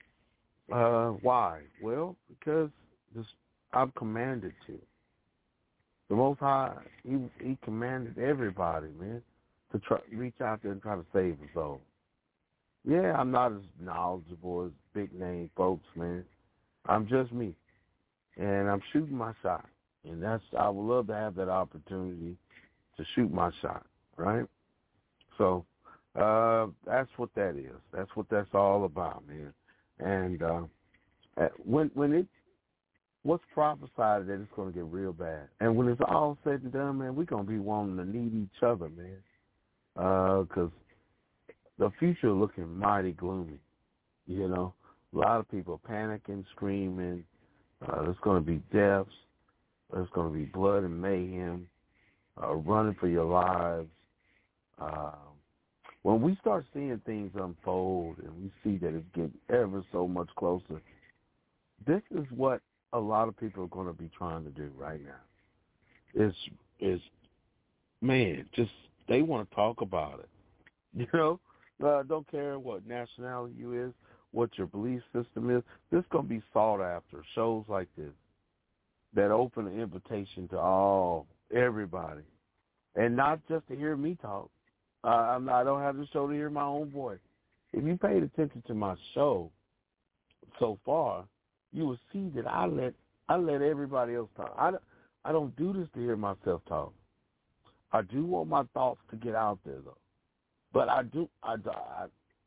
Uh, why? Well, because this, I'm commanded to. The Most High, he, he commanded everybody, man, to try, reach out there and try to save a soul. Yeah, I'm not as knowledgeable as big-name folks, man. I'm just me, and I'm shooting my shot. And that's I would love to have that opportunity to shoot my shot, right? So uh, that's what that is. That's what that's all about, man. And uh, when when it what's prophesied that it's going to get real bad, and when it's all said and done, man, we're going to be wanting to need each other, man, because uh, the future looking mighty gloomy. You know, a lot of people panicking, screaming. Uh, there's going to be deaths. There's going to be blood and mayhem. Uh, running for your lives. Um, when we start seeing things unfold and we see that it's getting ever so much closer, this is what a lot of people are going to be trying to do right now. Is is man, just they want to talk about it. You know, uh, don't care what nationality you is, what your belief system is. This is going to be sought after. Shows like this that open an invitation to all. Everybody, and not just to hear me talk. Uh, I'm not, I don't have the show to hear my own voice. If you paid attention to my show so far, you will see that I let I let everybody else talk. I, I don't do this to hear myself talk. I do want my thoughts to get out there, though. But I do I, I,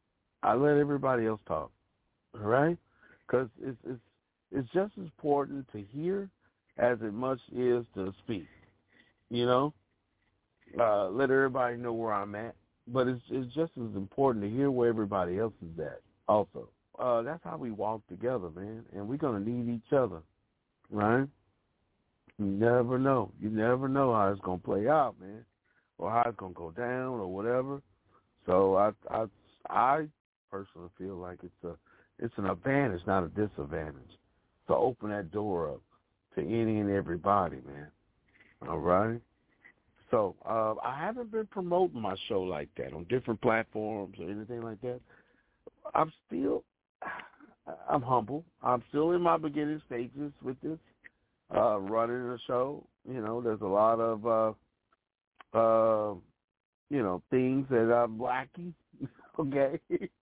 I let everybody else talk, all right? Because it's, it's, it's just as important to hear as it much is to speak, you know? Uh, let everybody know where I'm at. But it's, it's just as important to hear where everybody else is at also. Uh, that's how we walk together, man, and we're going to need each other, right? You never know. You never know how it's going to play out, man, or how it's going to go down or whatever. So I, I, I personally feel like it's a, it's an advantage, not a disadvantage, to open that door up to any and everybody, man. All right? So uh, I haven't been promoting my show like that on different platforms or anything like that. I'm still, I'm humble. I'm still in my beginning stages with this, uh, running the show. You know, there's a lot of, uh, uh, you know, things that I'm lacking, okay?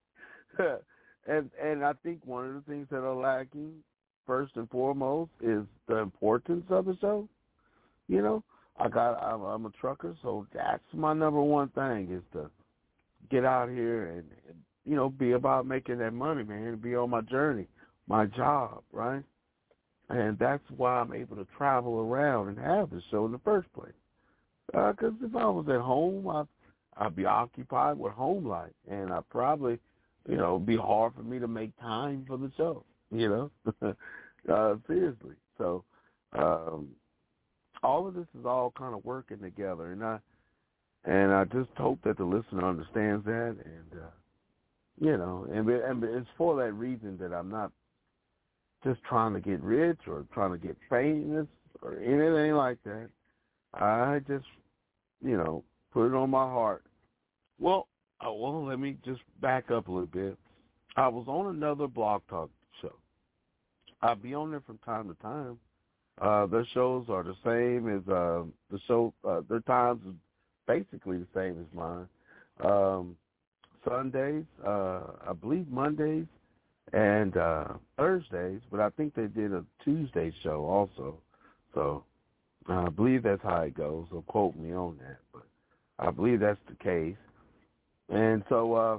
and and I think one of the things that are lacking, first and foremost, is the importance of the show. You know, I got, I'm, I'm a trucker, so that's my number one thing is to get out here and, and you know, be about making that money, man, be on my journey, my job, right? And that's why I'm able to travel around and have the show in the first place. Because uh, if I was at home, I'd, I'd be occupied with home life, and I'd probably, you know, it'd be hard for me to make time for the show, you know, uh, seriously. So um, all of this is all kind of working together, and I, and I just hope that the listener understands that, and, uh, you know, and, and it's for that reason that I'm not just trying to get rich or trying to get famous or anything like that. I just, you know, put it on my heart. Well, oh, well, let me just back up a little bit. I was on another Blog Talk show. I'll be on there from time to time. Uh, their shows are the same as uh, the show. Uh, their times is basically the same as mine. Um, Sundays, uh, I believe Mondays and uh, Thursdays, but I think they did a Tuesday show also. So uh, I believe that's how it goes. So quote me on that, but I believe that's the case. And so uh,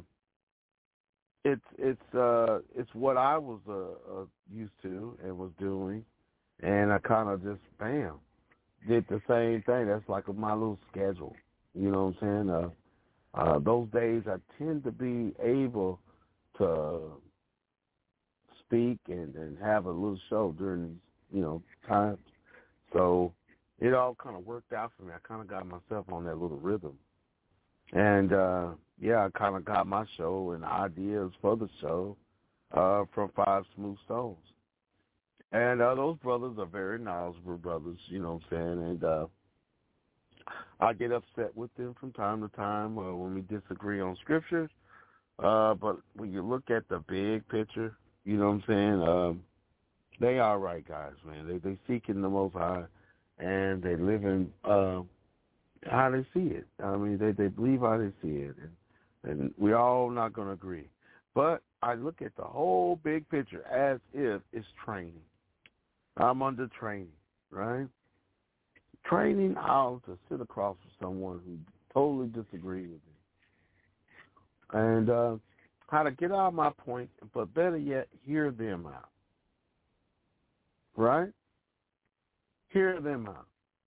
it's it's uh, it's what I was uh, uh, used to and was doing, and I kind of just bam did the same thing. That's like my little schedule. You know what I'm saying? Uh, Uh, those days I tend to be able to speak and, and have a little show during these, you know, times. So it all kind of worked out for me. I kind of got myself on that little rhythm. And, uh, yeah, I kind of got my show and ideas for the show uh, from Five Smooth Stones. And uh, those brothers are very knowledgeable brothers, you know what I'm saying? And uh, I get upset with them from time to time uh, when we disagree on scriptures. Uh, but when you look at the big picture, you know what I'm saying, um, they are right guys, man. They they seeking the Most High, and they live in uh, how they see it. I mean, they, they believe how they see it. And, and we're all not going to agree. But I look at the whole big picture as if it's training. I'm under training, right? Training how to sit across from someone who totally disagrees with me. And uh, how to get out my point, but better yet, hear them out. Right? Hear them out.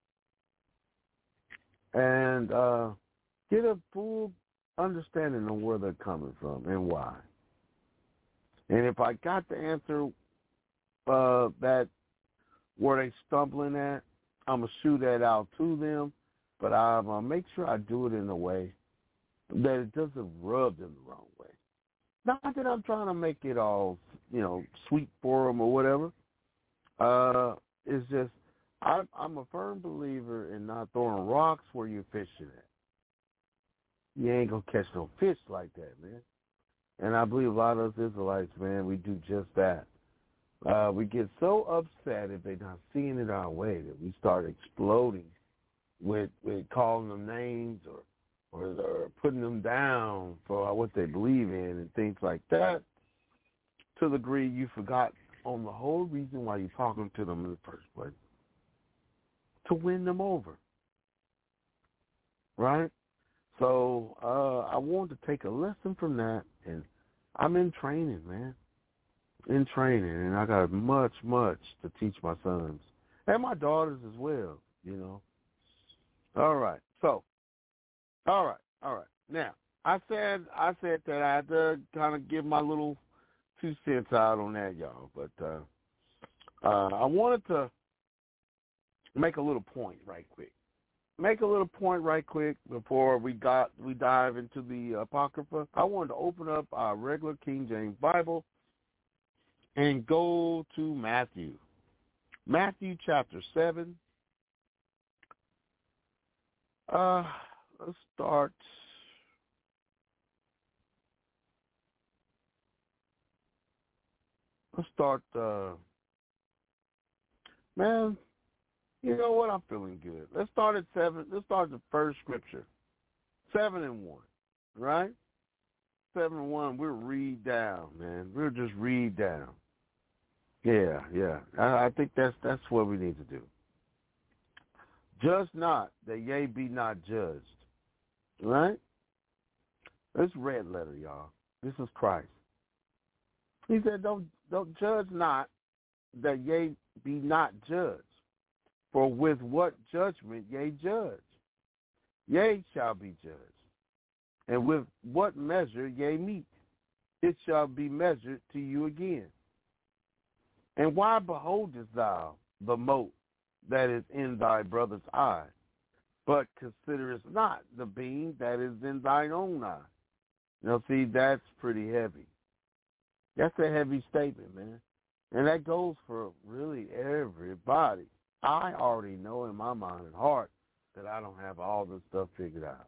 And uh, get a full understanding of where they're coming from and why. And if I got the answer uh, that where they stumbling at, I'm going to shoot that out to them, but I'm going to make sure I do it in a way that it doesn't rub them the wrong way. Not that I'm trying to make it all, you know, sweet for them or whatever. Uh, it's just I, I'm a firm believer in not throwing rocks where you're fishing at. You ain't going to catch no fish like that, man. And I believe a lot of us Israelites, man, we do just that. Uh, we get so upset if they're not seeing it our way that we start exploding with, with calling them names or, or or putting them down for what they believe in and things like that, to the degree you forgot on the whole reason why you're talking to them in the first place, to win them over, right? So uh, I wanted to take a lesson from that and I'm in training, man. In training, and I got much, much to teach my sons and my daughters as well, you know. All right. So, all right, all right. Now, I said I said that I had to kind of give my little two cents out on that, y'all. But uh, uh, I wanted to make a little point right quick. Make a little point right quick before we got we dive into the Apocrypha. I wanted to open up our regular King James Bible and go to Matthew. Matthew chapter seven. Uh, let's start. Let's start, uh, man, you know what? I'm feeling good. Let's start at seven. Let's start the first scripture. Seven and one, right? Seven and one, we'll read down, man. We'll just read down. Yeah, yeah. I, I think that's that's what we need to do. Judge not, that ye be not judged. Right? This red letter, y'all. This is Christ. He said, don't don't judge not, that ye be not judged. For with what judgment ye judge, ye shall be judged. And with what measure ye meet, it shall be measured to you again. And why beholdest thou the mote that is in thy brother's eye, but considerest not the beam that is in thine own eye? Now, see, that's pretty heavy. That's a heavy statement, man. And that goes for really everybody. I already know in my mind and heart that I don't have all this stuff figured out.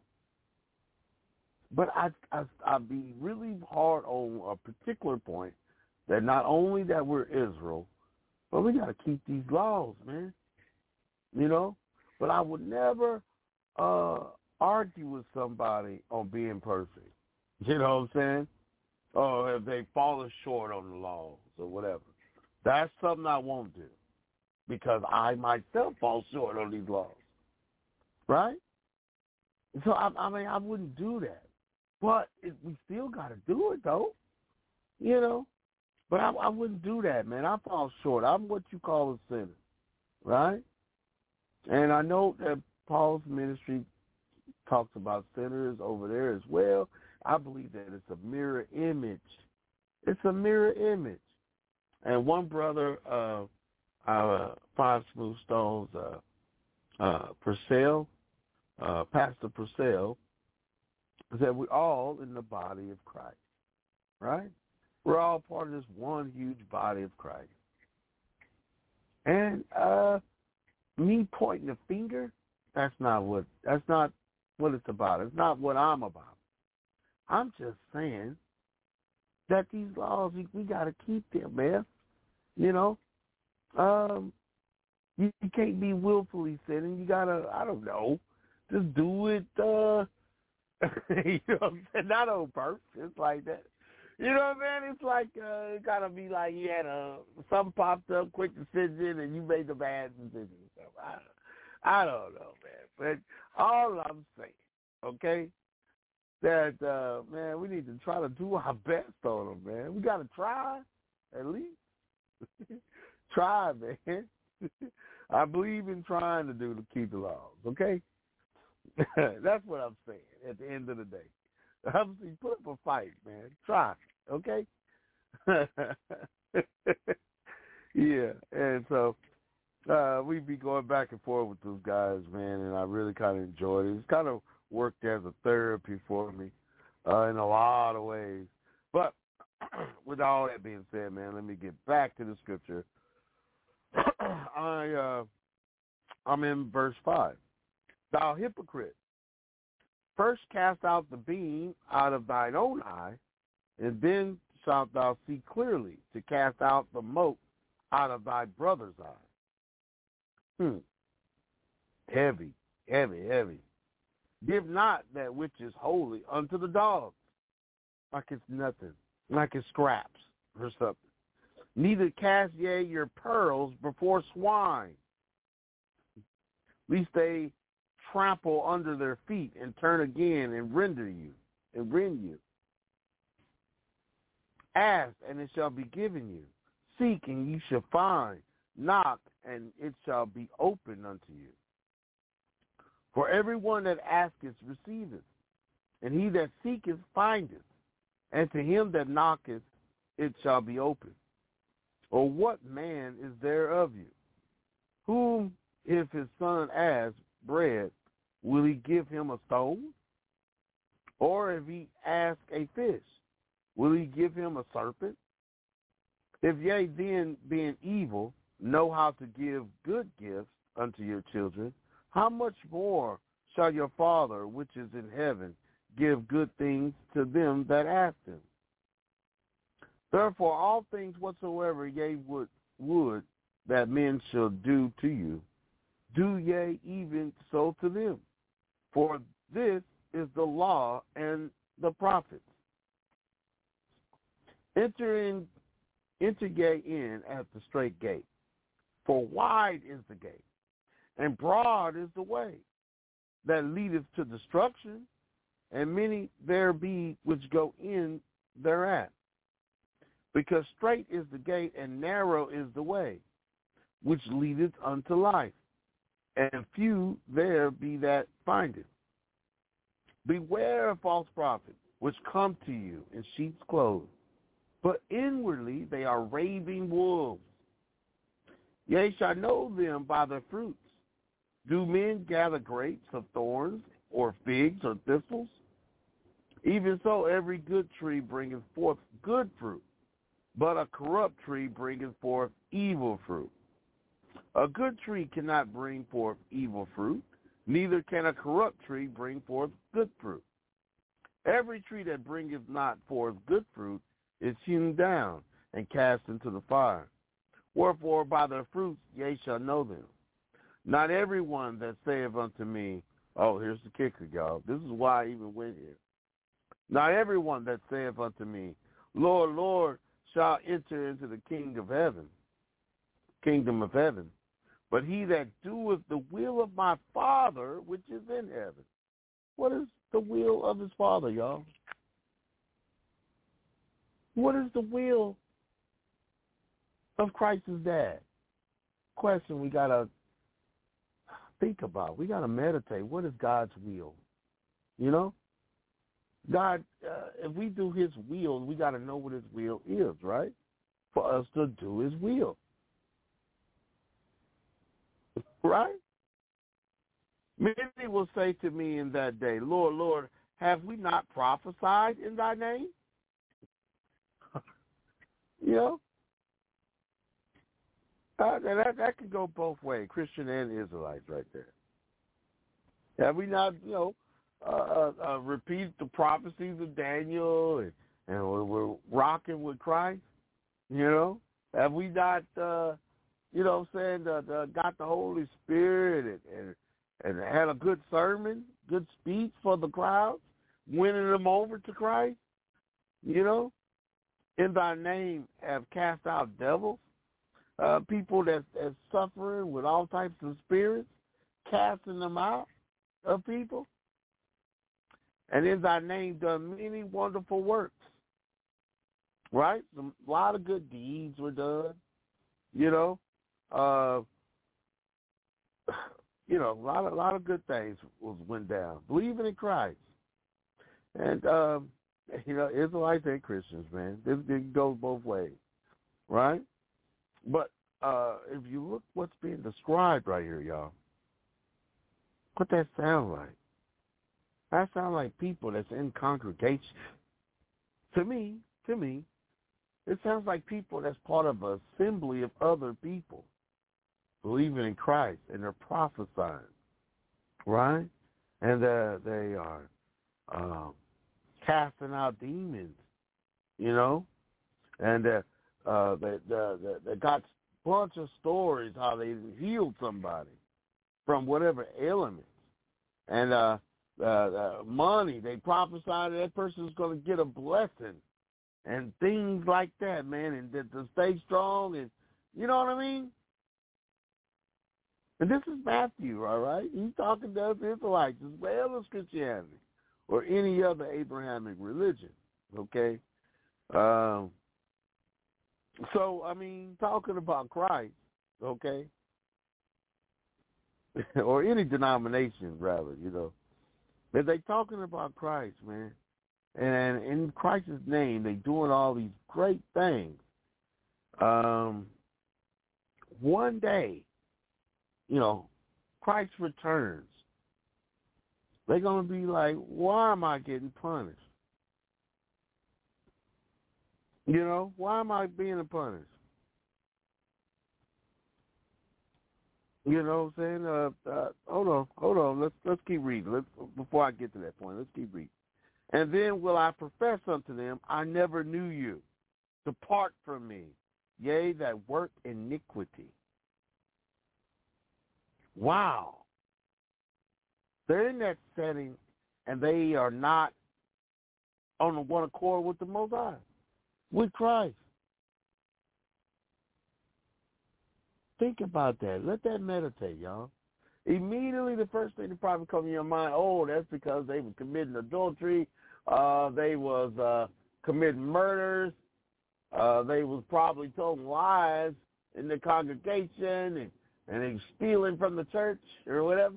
But I, I, I'd be really hard on a particular point that not only that we're Israel, but we got to keep these laws, man. You know? But I would never uh, argue with somebody on being perfect. You know what I'm saying? Or if they fallen short on the laws or whatever. That's something I won't do because I myself fall short on these laws. Right? So, I, I mean, I wouldn't do that. But it, we still got to do it, though. You know? But I, I wouldn't do that, man. I fall short. I'm what you call a sinner, right? And I know that Paul's ministry talks about sinners over there as well. I believe that it's a mirror image. It's a mirror image. And one brother, uh, our Five Smooth Stones, uh, uh, Purcell, uh, Pastor Purcell, said we're all in the body of Christ, right? We're all part of this one huge body of Christ. And uh, me pointing the finger, that's not what that's not what it's about. It's not what I'm about. I'm just saying that these laws, we, we got to keep them, man. You know, um, you, you can't be willfully sinning. You got to, I don't know, just do it, uh, you know what I'm saying? Not on purpose. It's like that. You know what I'm saying? It's like, uh, it got to be like you had a, something popped up, quick decision, and you made the bad decision. So I, I don't know, man. But all I'm saying, okay, that, uh, man, we need to try to do our best on them, man. We got to try, at least. Try, man. I believe in trying to do to keep the laws, okay? That's what I'm saying at the end of the day. I'm saying put up a fight, man. Try, okay? Yeah, and so uh, we be going back and forth with those guys, man, and I really kind of enjoyed it. It's kind of worked as a therapy for me uh, in a lot of ways. But with all that being said, man, let me get back to the scripture. I, uh, I'm in verse five. Thou hypocrite, first cast out the beam out of thine own eye, and then shalt thou see clearly to cast out the mote out of thy brother's eye. Hmm. Heavy, heavy, heavy. Give not that which is holy unto the dogs, like it's nothing, like it's scraps or something. Neither cast ye your pearls before swine, lest they trample under their feet and turn again and render you and rend you. Ask, and it shall be given you. Seek, and you shall find. Knock, and it shall be opened unto you. For everyone that asketh receiveth, and he that seeketh findeth, and to him that knocketh it shall be opened. Or what man is there of you, whom if his son asks bread, will he give him a stone? Or if he ask a fish, will he give him a serpent? If ye then, being evil, know how to give good gifts unto your children, how much more shall your Father which is in heaven give good things to them that ask him? Therefore all things whatsoever ye would, would that men shall do to you, do ye even so to them. For this is the law and the prophets. Enter in, enter ye in at the straight gate. For wide is the gate, and broad is the way that leadeth to destruction, and many there be which go in thereat. Because straight is the gate, and narrow is the way, which leadeth unto life, and few there be that find it. Beware of false prophets, which come to you in sheep's clothes, but inwardly they are raving wolves. Ye shall know them by their fruits. Do men gather grapes of thorns, or figs of thistles? Even so every good tree bringeth forth good fruit, but a corrupt tree bringeth forth evil fruit. A good tree cannot bring forth evil fruit, neither can a corrupt tree bring forth good fruit. Every tree that bringeth not forth good fruit is hewn down and cast into the fire. Wherefore by their fruits ye shall know them. Not everyone that saith unto me, oh, here's the kicker, y'all. This is why I even went here. Not everyone that saith unto me, Lord, Lord, shall enter into the king of heaven, kingdom of heaven, but he that doeth the will of my Father which is in heaven. What is the will of his Father, y'all? What is the will of Christ's dad? Question we got to think about. We got to meditate. What is God's will? You know? God, uh, if we do his will, we got to know what his will is, right? For us to do his will. Right? Many will say to me in that day, Lord, Lord, have we not prophesied in thy name? You know? Uh, that, that could go both ways, Christian and Israelites right there. Have we not, you know, uh, uh, uh, repeat the prophecies of Daniel and, and we're, we're rocking with Christ? You know? Have we not, uh, you know what I'm saying, uh, uh, got the Holy Spirit and, and, and had a good sermon, good speech for the crowd, winning them over to Christ? You know? In thy name have cast out devils. Uh, people that that's suffering with all types of spirits, casting them out of people. And in thy name done many wonderful works. Right? Some, a lot of good deeds were done. You know, uh, you know, a lot of a lot of good things was went down. Believing in Christ, and um, you know, Israelites and Christians, man, this, this goes both ways, right? But uh, if you look what's being described right here, y'all, what that sound like? That sound like people that's in congregation. To me, to me, it sounds like people that's part of an assembly of other people believing in Christ, and they're prophesying, right? And uh, they are um, casting out demons, you know, and uh, uh, they, they, they got a bunch of stories how they healed somebody from whatever ailments. And uh, uh, uh, money, they prophesied that person's going to get a blessing and things like that, man, and to, to stay strong, and you know what I mean? And this is Matthew, all right? He's talking to us Israelites as well as Christianity or any other Abrahamic religion, okay? Um, So, I mean, talking about Christ, okay, or any denomination, rather, you know, but they talking about Christ, man. And in Christ's name, they doing all these great things. Um, one day, you know, Christ returns. They're going to be like, why am I getting punished? You know, why am I being punished? You know what I'm saying? Uh, uh, hold on, hold on. Let's let's keep reading. Let's before I get to that point. Let's keep reading. And then will I profess unto them, I never knew you. Depart from me, yea, that work iniquity. Wow. They're in that setting, and they are not on the one accord with the Most High, with Christ. Think about that. Let that meditate, y'all. Immediately, the first thing that probably comes to your mind, oh, that's because they were committing adultery, uh, they was uh, committing murders, uh, they was probably telling lies in the congregation, and, and they were stealing from the church or whatever.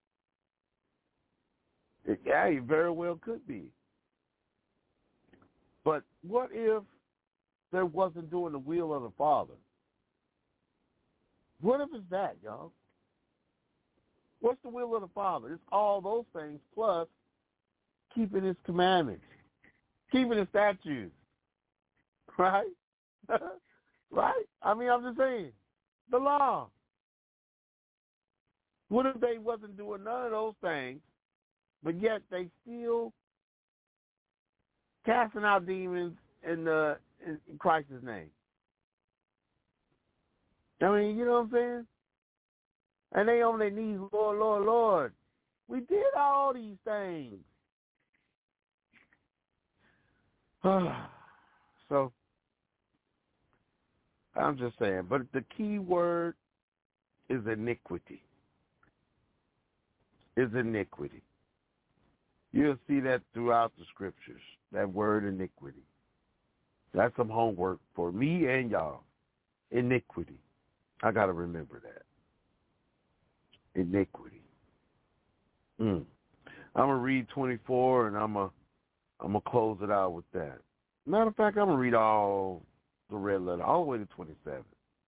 It, yeah, it very well could be. But what if they wasn't doing the will of the Father? What if it's that, y'all? What's the will of the Father? It's all those things plus keeping his commandments, keeping his statutes, right? Right? I mean, I'm just saying, the law. What if they wasn't doing none of those things, but yet they still casting out demons in, the, in Christ's name? I mean, you know what I'm saying? And they on their knees, Lord, Lord, Lord. We did all these things. So, I'm just saying. But the key word is iniquity. Is iniquity. You'll see that throughout the scriptures, that word iniquity. That's some homework for me and y'all. Iniquity. I got to remember that. Iniquity. Mm. I'm going to read twenty-four, and I'm going to I'm gonna close it out with that. Matter of fact, I'm going to read all the red letter, all the way to twenty-seven.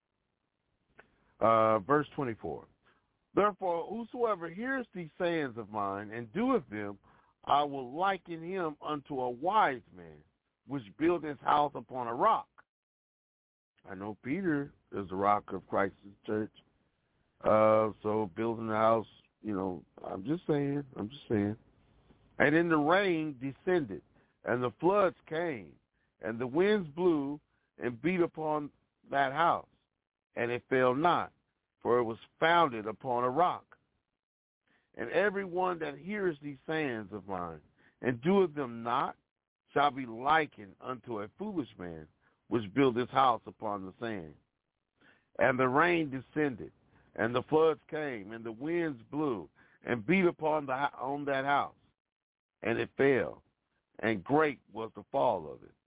Uh, verse twenty-four. Therefore, whosoever hears these sayings of mine and doeth them, I will liken him unto a wise man, which built his house upon a rock. I know Peter is the rock of Christ's church. Uh, so building the house, you know, I'm just saying, I'm just saying. And then the rain descended, and the floods came, and the winds blew and beat upon that house, and it fell not, for it was founded upon a rock. And every one that hears these sayings of mine and doeth them not shall be likened unto a foolish man, which built his house upon the sand. And the rain descended, and the floods came, and the winds blew, and beat upon the on that house, and it fell, and great was the fall of it.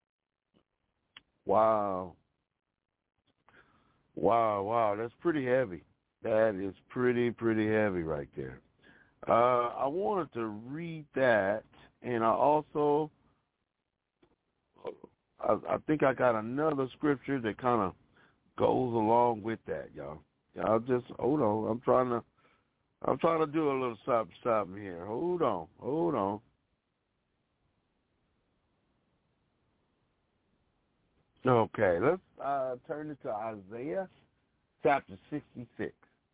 Wow. Wow, wow, that's pretty heavy. That is pretty, pretty heavy right there. Uh, I wanted to read that, and I also, I, I think I got another scripture that kind of goes along with that, y'all. Y'all just hold on. I'm trying to, I'm trying to do a little something, something here. Hold on, hold on. Okay, let's uh, turn it to Isaiah chapter sixty-six.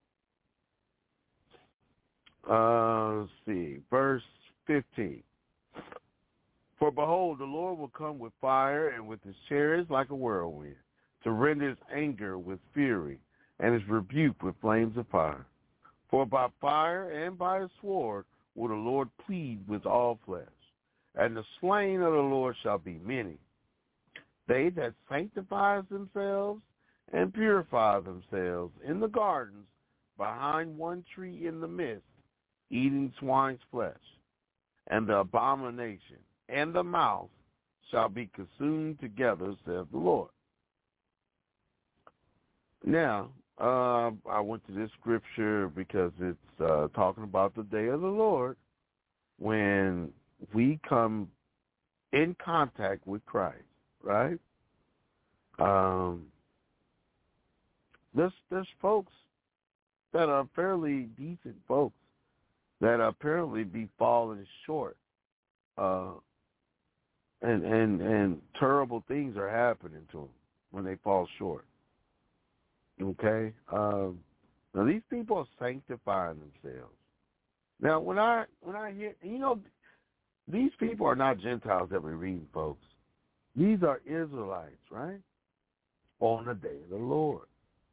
Uh, let's see, verse fifteen. For behold, the Lord will come with fire and with his chariots like a whirlwind, to render his anger with fury and his rebuke with flames of fire. For by fire and by his sword will the Lord plead with all flesh, and the slain of the Lord shall be many. They that sanctify themselves and purify themselves in the gardens behind one tree in the midst, eating swine's flesh, and the abomination and the mouse shall be consumed together, saith the Lord. Now, uh, I went to this scripture because it's uh, talking about the day of the Lord when we come in contact with Christ, right? Um, there's, there's folks that are fairly decent folks that apparently be falling short, uh, and, and, and terrible things are happening to them when they fall short. Okay? Um, now, these people are sanctifying themselves. Now, when I when I hear, you know, these people are not Gentiles that we're reading, folks. These are Israelites, right? On the day of the Lord.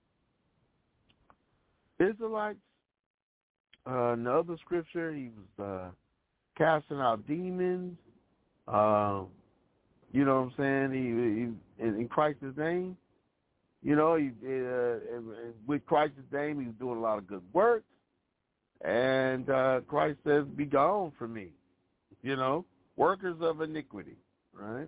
Israelites, uh, in the other scripture, he was uh, casting out demons. Uh, you know what I'm saying? He, he in, in Christ's name. You know, he, uh, with Christ's name, he was doing a lot of good works. And uh, Christ says, be gone from me. You know, workers of iniquity, right?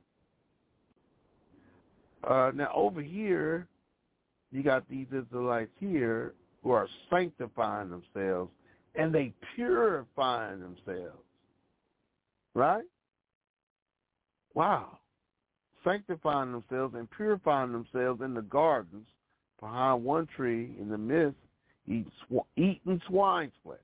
Uh, now, over here, you got these Israelites here who are sanctifying themselves, and they purifying themselves, right? Wow. Sanctifying themselves and purifying themselves in the gardens behind one tree in the midst, eat sw- eating swine's flesh.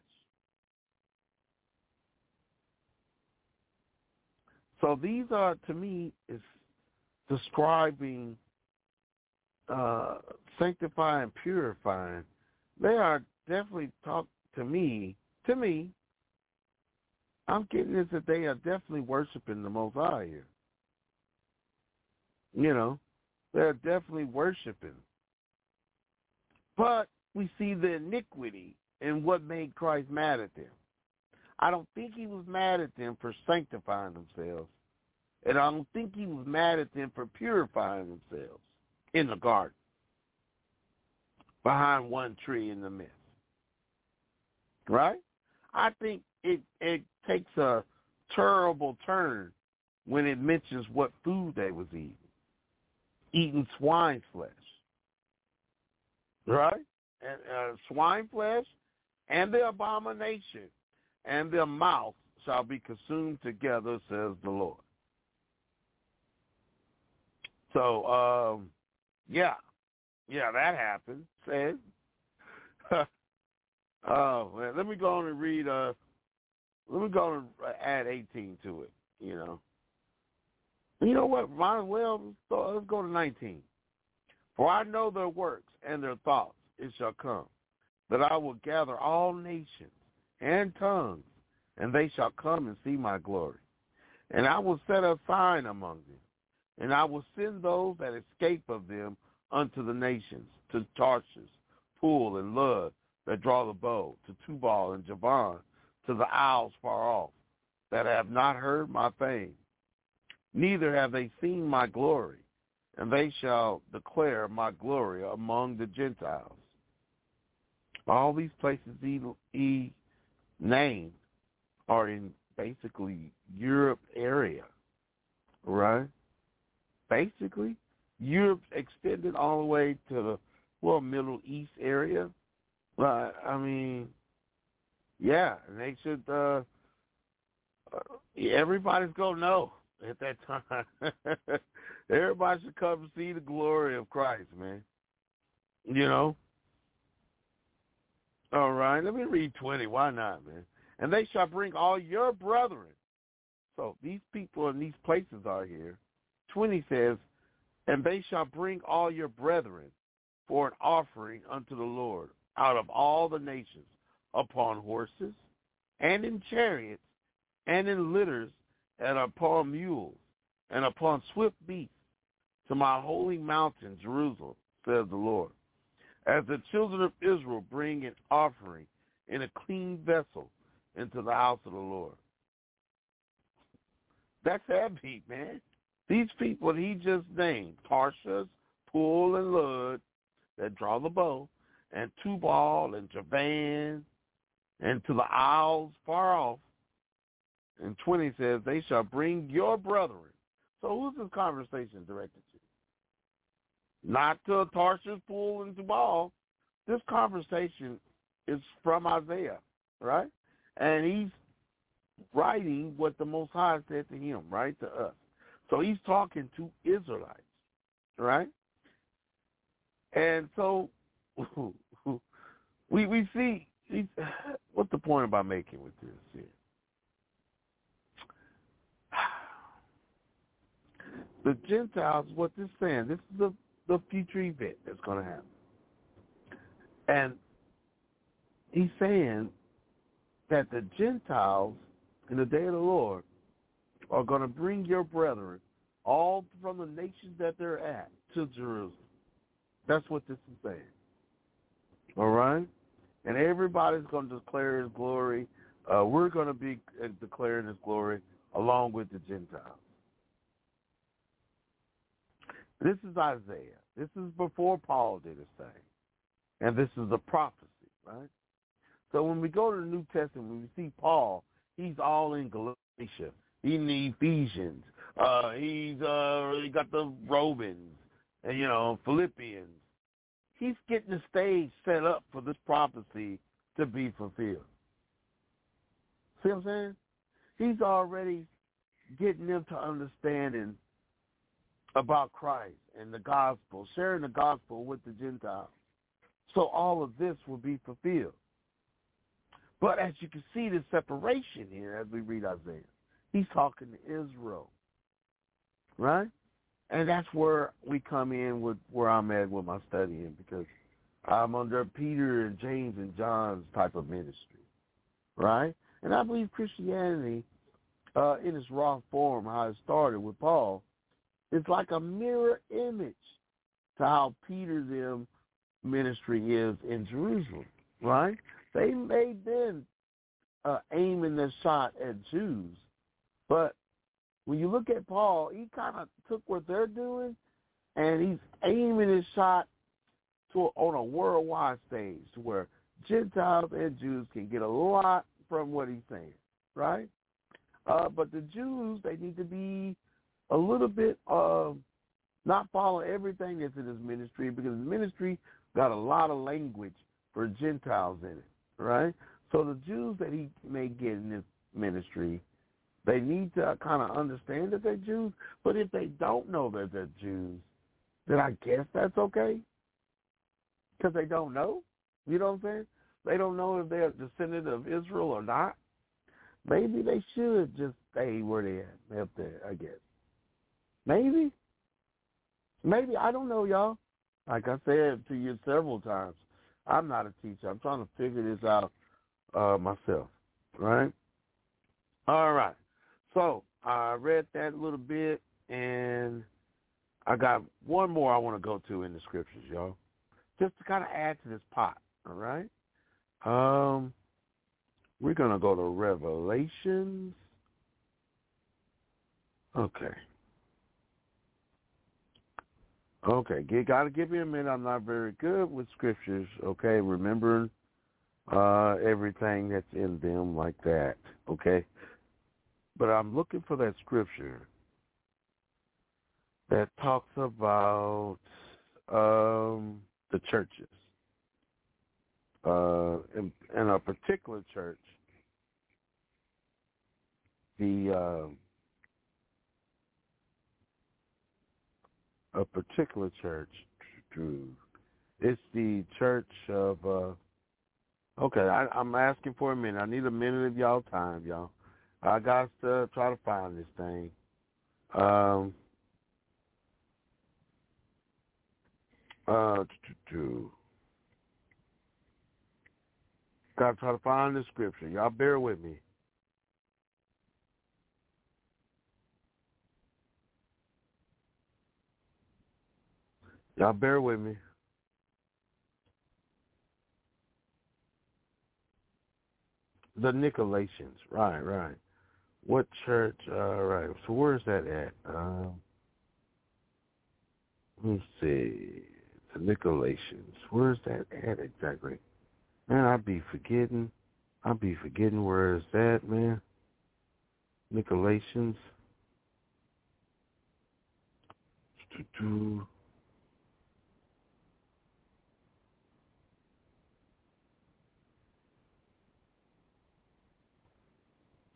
So these are, to me, is describing uh, sanctifying, purifying. They are definitely talk to me. To me, I'm getting this that they are definitely worshiping the Most High here. You know, they're definitely worshiping. But we see the iniquity in what made Christ mad at them. I don't think he was mad at them for sanctifying themselves. And I don't think he was mad at them for purifying themselves in the garden behind one tree in the midst. Right? I think it, it takes a terrible turn when it mentions what food they was eating. Eating swine flesh, right? And uh, swine flesh and the abomination and their mouth shall be consumed together, says the Lord. So, um, yeah, yeah, that happened, said. Oh, man, let me go on and read, uh, let me go on and add eighteen to it, you know. You know what? Might as well, let's go to nineteen. For I know their works and their thoughts, it shall come, that I will gather all nations and tongues, and they shall come and see my glory. And I will set a sign among them, and I will send those that escape of them unto the nations, to Tarshish, Pool, and Lud, that draw the bow, to Tubal and Javan, to the isles far off, that have not heard my fame. Neither have they seen my glory, and they shall declare my glory among the Gentiles. All these places he, he named are in basically Europe area, right? Basically, Europe extended all the way to the, well, Middle East area. Right? I mean, yeah, and they should, uh, everybody's going to know. At that time, everybody should come and see the glory of Christ, man. You know? All right, let me read twenty. Why not, man? And they shall bring all your brethren. So these people in these places are here. twenty says, and they shall bring all your brethren for an offering unto the Lord out of all the nations upon horses and in chariots and in litters and upon mules, and upon swift beasts, to my holy mountain, Jerusalem, says the Lord. As the children of Israel bring an offering in a clean vessel into the house of the Lord. That's heavy, man. These people he just named, Tarshish, Pool, and Lud, that draw the bow, and Tubal and Javan, and to the isles far off. And twenty says, they shall bring your brethren. So who's this conversation directed to? not to Tarshish, Pool, and Tubal. This conversation is from Isaiah, right? And he's writing what the Most High said to him, right, to us. So he's talking to Israelites, right? And so we we see, what's the point about making with this here? The Gentiles, what this is saying, this is the, the future event that's going to happen. And he's saying that the Gentiles in the day of the Lord are going to bring your brethren, all from the nations that they're at, to Jerusalem. That's what this is saying. All right? And everybody's going to declare his glory. Uh, we're going to be declaring his glory along with the Gentiles. This is Isaiah. This is before Paul did his thing. And this is a prophecy, right? So when we go to the New Testament, when we see Paul, he's all in Galatia. He's in the Ephesians. Uh, he's uh, he got the Romans and, you know, Philippians. He's getting the stage set up for this prophecy to be fulfilled. See what I'm saying? He's already getting them to understanding about Christ and the gospel, sharing the gospel with the Gentiles. So all of this will be fulfilled. But as you can see, the separation here as we read Isaiah, he's talking to Israel, right? And that's where we come in with where I'm at with my studying, because I'm under Peter and James and John's type of ministry, right? And I believe Christianity, uh, in its raw form, how it started with Paul, it's like a mirror image to how Peter's them ministry is in Jerusalem, right? They made them uh, aiming their shot at Jews. But when you look at Paul, he kind of took what they're doing, and he's aiming his shot to on a worldwide stage to where Gentiles and Jews can get a lot from what he's saying, right? Uh, but the Jews, they need to be a little bit uh, not follow everything that's in his ministry, because his ministry got a lot of language for Gentiles in it, right? So the Jews that he may get in his ministry, they need to kind of understand that they're Jews. But if they don't know that they're Jews, then I guess that's okay, because they don't know. You know what I'm saying? They don't know if they're a descendant of Israel or not. Maybe they should just stay where they are, up there, I guess. Maybe. Maybe. I don't know, y'all. Like I said to you several times, I'm not a teacher. I'm trying to figure this out uh, myself, right? All right. So I read that a little bit, and I got one more I want to go to in the scriptures, y'all, just to kind of add to this pot, all right? Um, we're going to go to Revelations. Okay. Okay, you got to give me a minute. I'm not very good with scriptures, okay, remembering uh, everything that's in them like that, okay? But I'm looking for that scripture that talks about um, the churches. Uh, in, in a particular church, the... Uh, a particular church. It's the church of, uh, okay, I, I'm asking for a minute. I need a minute of y'all time, y'all. I got to try to find this thing. Um, uh, got to try to find the scripture. Y'all bear with me. Y'all bear with me. The Nicolaitans, right, right. What church? Uh, right. So where's that at? Um, let's see. The Nicolaitans. Where's that at exactly? Man, I'd be forgetting. I'd be forgetting where is that, man. Nicolaitans.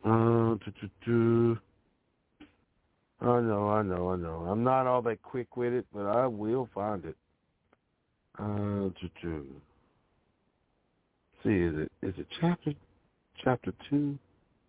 Uh, do, do, do. I know, I know, I know. I'm not all that quick with it, but I will find it. Uh, do, do. See, is it is it chapter chapter two?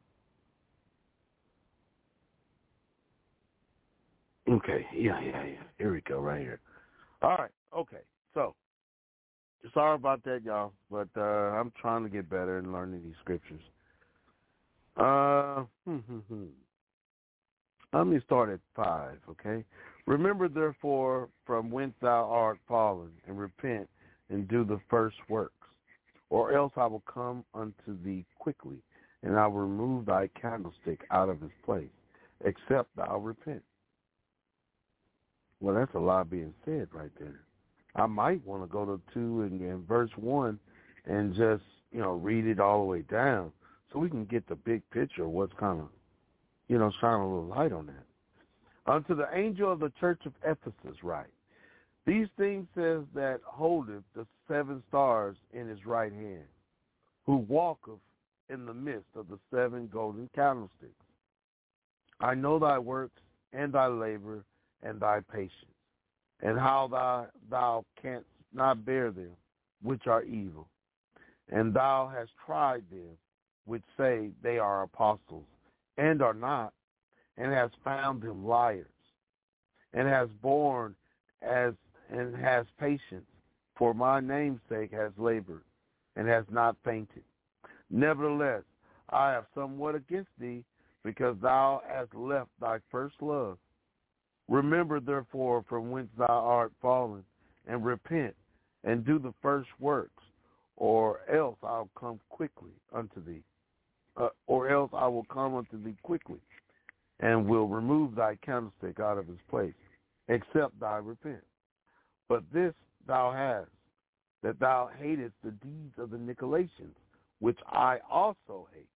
Okay, yeah, yeah, yeah. Here we go, right here. All right, okay. So, sorry about that, y'all, but uh, I'm trying to get better in learning these scriptures. Uh, hmm, hmm, hmm. Let me start at five, okay? Remember, therefore, from whence thou art fallen, and repent, and do the first works, or else I will come unto thee quickly, and I will remove thy candlestick out of his place, except thou repent. Well, that's a lot being said right there. I might want to go to two and, and verse one and just, you know, read it all the way down so we can get the big picture of what's kind of, you know, shine a little light on that. Unto the angel of the church of Ephesus write, these things says that holdeth the seven stars in his right hand, who walketh in the midst of the seven golden candlesticks. I know thy works and thy labor and thy patience, and how thou, thou canst not bear them which are evil. And thou hast tried them which say they are apostles, and are not, and hast found them liars, and hast borne as and has patience, for my name's sake has labored, and has not fainted. Nevertheless, I have somewhat against thee, because thou hast left thy first love. Remember, therefore, from whence thou art fallen, and repent, and do the first works, or else I'll come quickly unto thee. Uh, or else I will come unto thee quickly, and will remove thy candlestick out of his place, except thou repent. But this thou hast, that thou hatest the deeds of the Nicolaitans, which I also hate.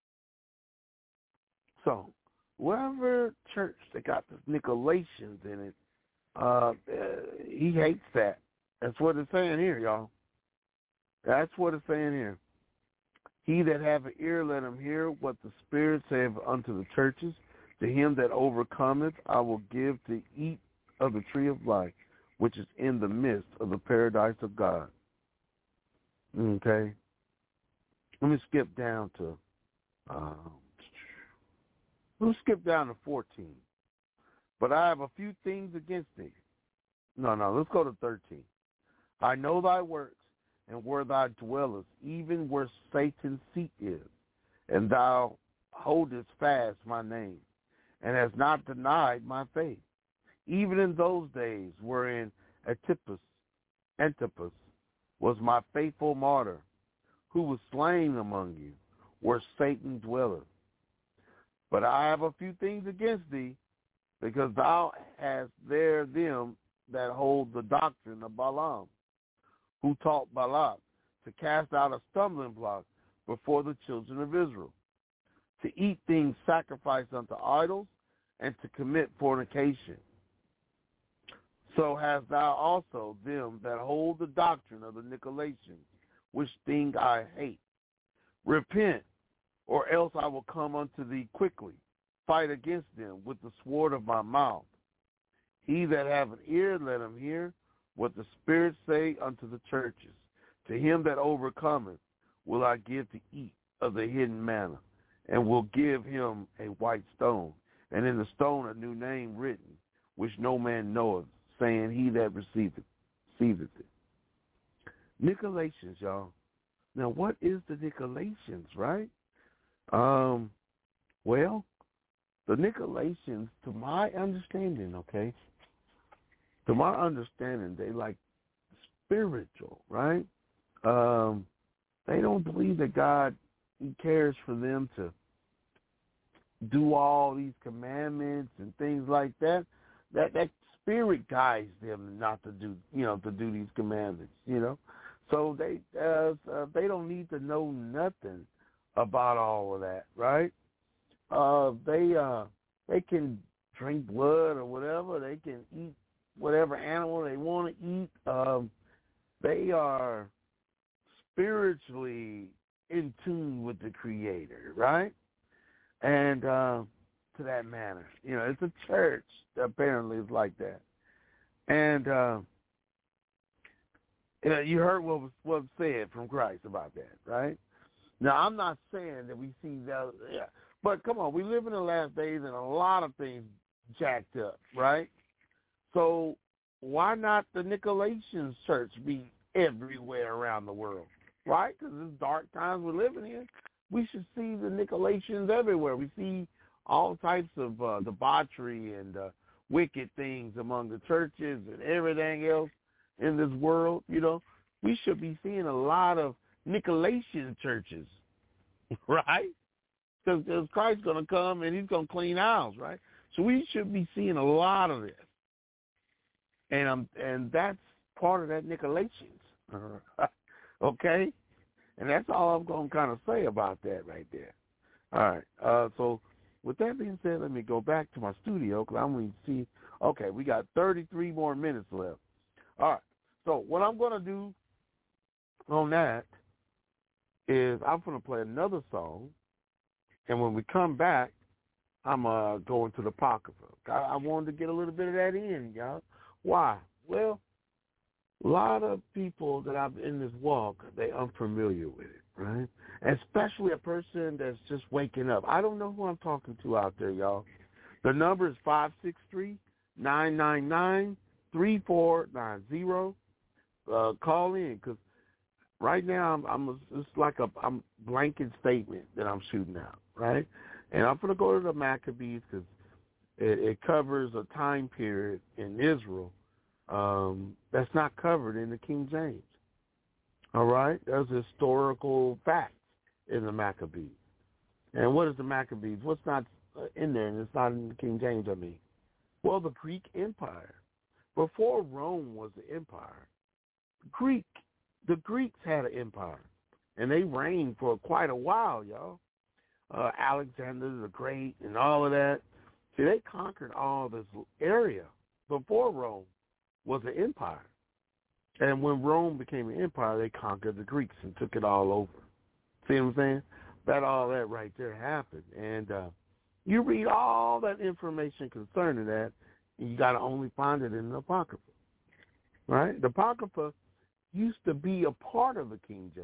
So, whatever church that got the Nicolaitans in it, uh, uh, he hates that. That's what it's saying here, y'all. That's what it's saying here. He that have an ear, let him hear what the Spirit saith unto the churches. To him that overcometh, I will give to eat of the tree of life, which is in the midst of the paradise of God. Okay? Let me skip down to, um, let's skip down to fourteen. But I have a few things against thee. No, no, let's go to thirteen. I know thy works, and where thou dwellest, even where Satan's seat is, and thou holdest fast my name, and hast not denied my faith, even in those days wherein Antipas, Antipas was my faithful martyr, who was slain among you, where Satan dwelleth. But I have a few things against thee, because thou hast there them that hold the doctrine of Balaam, who taught Balak to cast out a stumbling block before the children of Israel, to eat things sacrificed unto idols, and to commit fornication. So hast thou also them that hold the doctrine of the Nicolaitans, which thing I hate. Repent, or else I will come unto thee quickly, fight against them with the sword of my mouth. He that have an ear, let him hear what the Spirit say unto the churches. To him that overcometh will I give to eat of the hidden manna, and will give him a white stone, and in the stone a new name written, which no man knoweth, saying, he that receiveth, receiveth it. Nicolaitans, y'all. Now, what is the Nicolaitans, right? Um, well, the Nicolaitans, to my understanding, okay, to my understanding, they like spiritual, right? Um, they don't believe that God, he cares for them to do all these commandments and things like that. That that spirit guides them not to do, you know, to do these commandments, you know. So they uh, uh, they don't need to know nothing about all of that, right? Uh, they uh, they can drink blood or whatever. They can eat whatever animal they want to eat. Um, they are spiritually in tune with the Creator, right? and uh, to that manner. You know, it's a church that apparently is like that. And uh, you know, you heard what was, what was said from Christ about that, right? Now, I'm not saying that we see that, yeah, but come on, we live in the last days and a lot of things jacked up, right? So why not the Nicolaitans church be everywhere around the world, right? Because it's dark times we're living in. We should see the Nicolaitans everywhere. We see all types of uh, debauchery and uh, wicked things among the churches and everything else in this world, you know. We should be seeing a lot of Nicolaitan churches, right? Because Christ's going to come and he's going to clean house, right? So we should be seeing a lot of this. And um, and that's part of that Nicolaitans, okay? And that's all I'm going to kind of say about that right there. All right. Uh, so with that being said, let me go back to my studio because I'm going to see. Okay, we got thirty-three more minutes left. All right. So what I'm going to do on that is I'm going to play another song, and when we come back, I'm uh, going to the Apocrypha. I, I wanted to get a little bit of that in, y'all. Why? Well, a lot of people that I've in this walk, they unfamiliar with it, right? Especially a person that's just waking up. I don't know who I'm talking to out there, y'all. The number is five six three, nine nine nine, three four nine zero. Uh, call in, because right now I'm, I'm a, it's like a I'm blanket statement that I'm shooting out, right? And I'm going to go to the Maccabees because it, it covers a time period in Israel um, that's not covered in the King James. All right? There's historical facts in the Maccabees. And what is the Maccabees? What's not in there, and it's not in the King James, I mean? Well, the Greek Empire. Before Rome was the empire, Greek, the Greeks had an empire, and they reigned for quite a while, y'all. Uh, Alexander the Great and all of that. See, they conquered all this area before Rome was an empire. And when Rome became an empire, they conquered the Greeks and took it all over. See what I'm saying? That all that right there happened. And uh, you read all that information concerning that, and you got to only find it in the Apocrypha. Right? The Apocrypha used to be a part of the King James.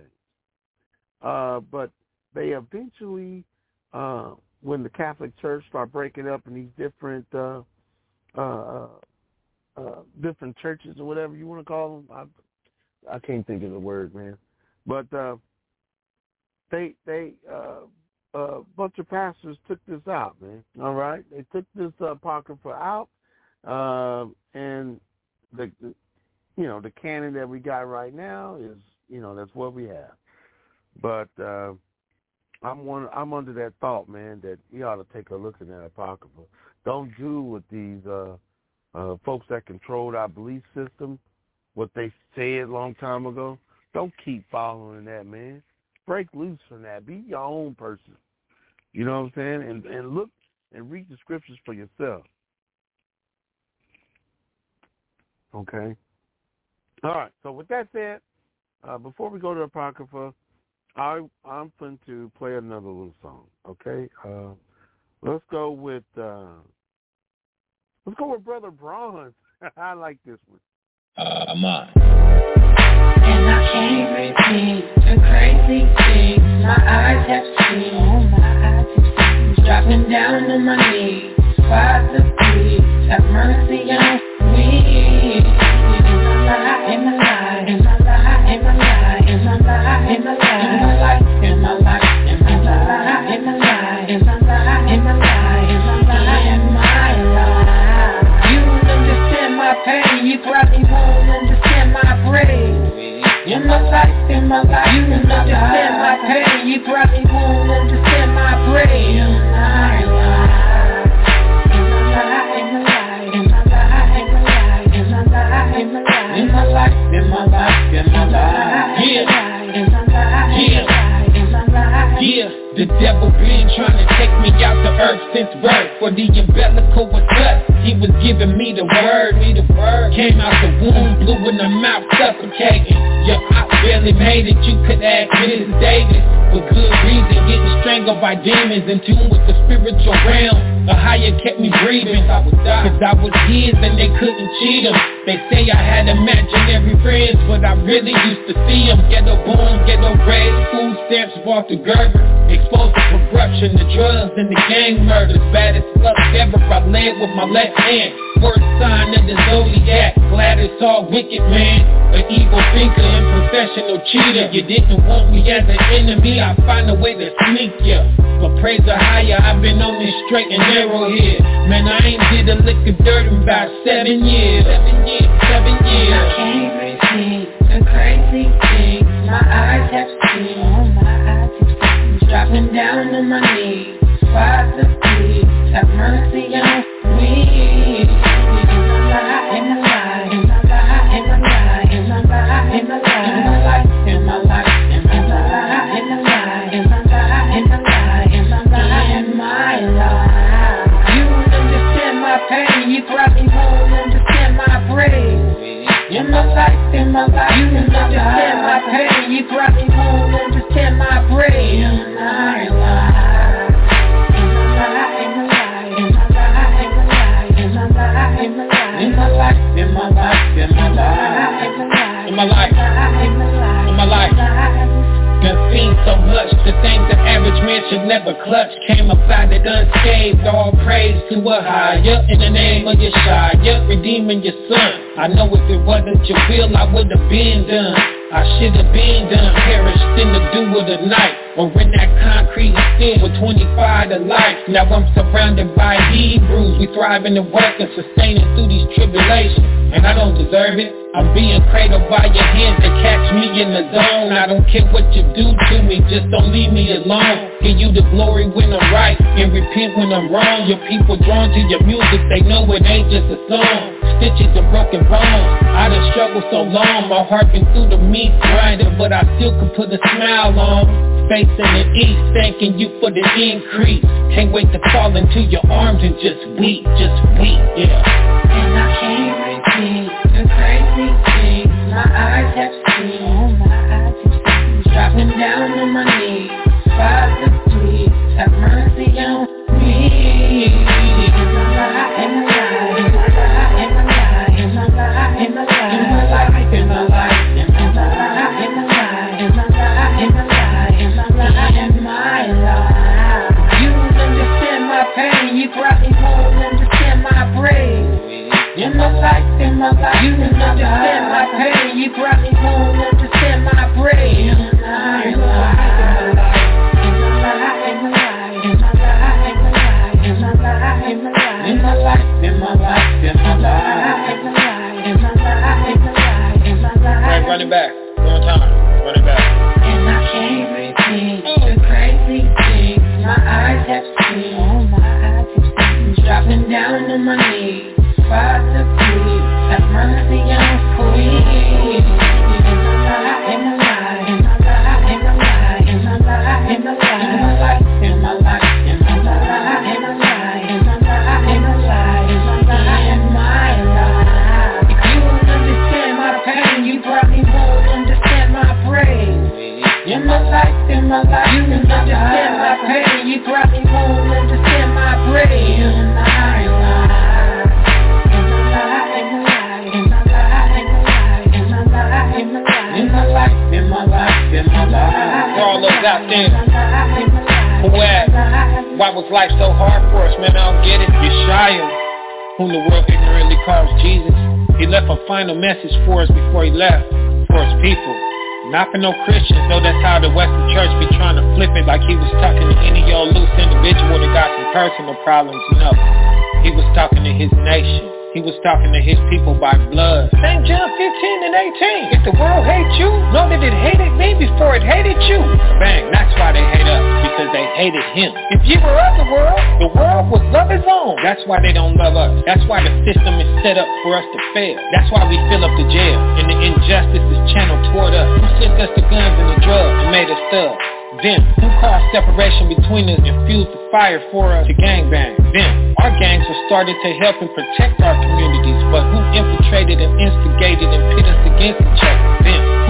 Uh, but they eventually, uh, when the Catholic Church started breaking up in these different uh, uh, uh, different churches or whatever you want to call them, I, I can't think of the word, man. But uh, they they uh, a bunch of pastors took this out, man. All right, they took this uh, Apocrypha out, uh, and the, the you know the canon that we got right now is you know that's what we have. But uh, I'm one. I'm under that thought, man, that we ought to take a look at that Apocrypha. Don't do with these uh, uh, folks that controlled our belief system, what they said a long time ago. Don't keep following that, man. Break loose from that. Be your own person. You know what I'm saying? And and look and read the scriptures for yourself. Okay. All right. So with that said, uh, before we go to the Apocrypha, I, I'm going to play another little song, okay? Uh, let's go with uh, let's go with Brother Bronze. I like this one. Uh, I'm on. And I can't repeat the crazy things my eyes have seen. Oh, my eyes have seen. Dropping down on my knees, Father, please have mercy on me. In my life, in my life, in my life, in my life, in my life, in my life. In my life, in my life, in my life, in my life, in my life, in my life, in my life, in my life. You don't understand my pain, you probably won't understand my praise. In my life, in my life, you don't understand my pain, you probably won't understand my praise. In my life, in my life, in my life, in my life, in my life, in my life, in my life, in my life, in my life, yeah, in my life, yeah. Yeah, the devil been trying to take me out to earth since birth. For the umbilical was cut, he was giving me the word. Me the word came out the womb, blew in the mouth, suffocating. Yeah, I barely made it, you could ask Missus Davis. For good reason, getting straight strangled by demons, in tune with the spiritual realm. A higher kept me breathing, I would die, cause I was his and they couldn't cheat him. They say I had imaginary friends, but I really used to see them. Ghetto born, ghetto raised, food stamps bought the Gerber. Exposed to corruption, the drugs and the gang murders. Baddest luck ever, I led with my left hand. First sign of the zodiac, glad it's all wicked, man. An evil thinker and professional cheater. You didn't want me as an enemy, I find a way to sneak ya. But praise the higher, I've been on this straight and narrow here. Man, I ain't did a lick of dirt in about seven years. Seven years, seven years. I can't repeat the crazy things my eyes have seen. Oh, my eyes have seen. Dropping down on my knees, Father, please have mercy on me. In my life, in my life, in my life, in my life, in my life, in my life, in my life, in my life, in my life, in my life, in my life, in my life. You understand my pain, you probably won't understand my praise. In my life, in my life, you understand my pain, you probably won't understand my praise. In my life. In my life, in my life, in my life, in my life, in my life. Done seen so much, the things the average man should never clutch. Came about it unscathed, all praise to a higher. In the name of Yeshua, redeeming your son. I know if it wasn't your will, I would have been done. I should have been done, perished in the dew of the night, or in that concrete still with twenty-five to life. Now I'm surrounded by Hebrews, we thrive in the work and sustaining through these tribulations. And I don't deserve it, I'm being cradled by your hands to catch me in the zone. I don't care what you do to me, just don't leave me alone. Give you the glory when I'm right, and repent when I'm wrong. Your people drawn to your music, they know it ain't just a song. Stitches and broken bones, I done struggled so long. My heart been through the meat grinder, but I still can put a smile on. Face in the east, thanking you for the increase. Can't wait to fall into your arms and just weep, just weep, yeah. And I can't repeat the crazy things my eyes have seen. Oh, my eyes have seen. Dropping down on my knees, Father, please have mercy on me. In my life, in my life, in my life, in my life, in my life, in my life, in my life, in my life, in my life, in my life, in my life, in my life, in my life, in my life. You understand my pain, you probably won't understand my praise. In my life, in my life, you understand my pain, you probably won't understand my praise. In my life, in my life, in my life, in my life, in my life, in my life, in my life, in my life, in my life, in my life, in my life, in my life, in my life. Right, run it back, one time, run it back. And I can't repeat the crazy things my eyes have seen. Oh, my eyes have seen. Dropping down on my knees, Father, please have mercy on me. In my life, in my life, in my life, in my life, in my life, in my life, in my life, in my life, in my life, in my life, in my life, in my life, in my life, in my life. If you don't understand my pain, you probably won't understand my praise. In my life, in my life, you don't understand my pain, you probably won't understand my praise. In my life. In my life, in my life, in my life. For all those out there who ask, why was life so hard for us, man, I don't get it. Yeshua, whom the world ignorantly calls Jesus, he left a final message for us before he left, for his people. Not for no Christians, though that's how the Western church be trying to flip it, like he was talking to any old loose individual that got some personal problems. No, he was talking to his nation. He was talking to his people by blood. Saint John fifteen and eighteen. If the world hates you, know that it hated me before it hated you. Bang, that's why they hate us, because they hated him. If you were of the world, the world would love his own. That's why they don't love us. That's why the system is set up for us to fail. That's why we fill up the jail, and the injustice is channeled toward us. Who sent us the guns and the drugs and made us thugs? Them. Who caused separation between us and fused the fire for us to gangbang? Them. Our gangs were started to help and protect our communities, but who infiltrated and instigated and pit us against each other? Them. Who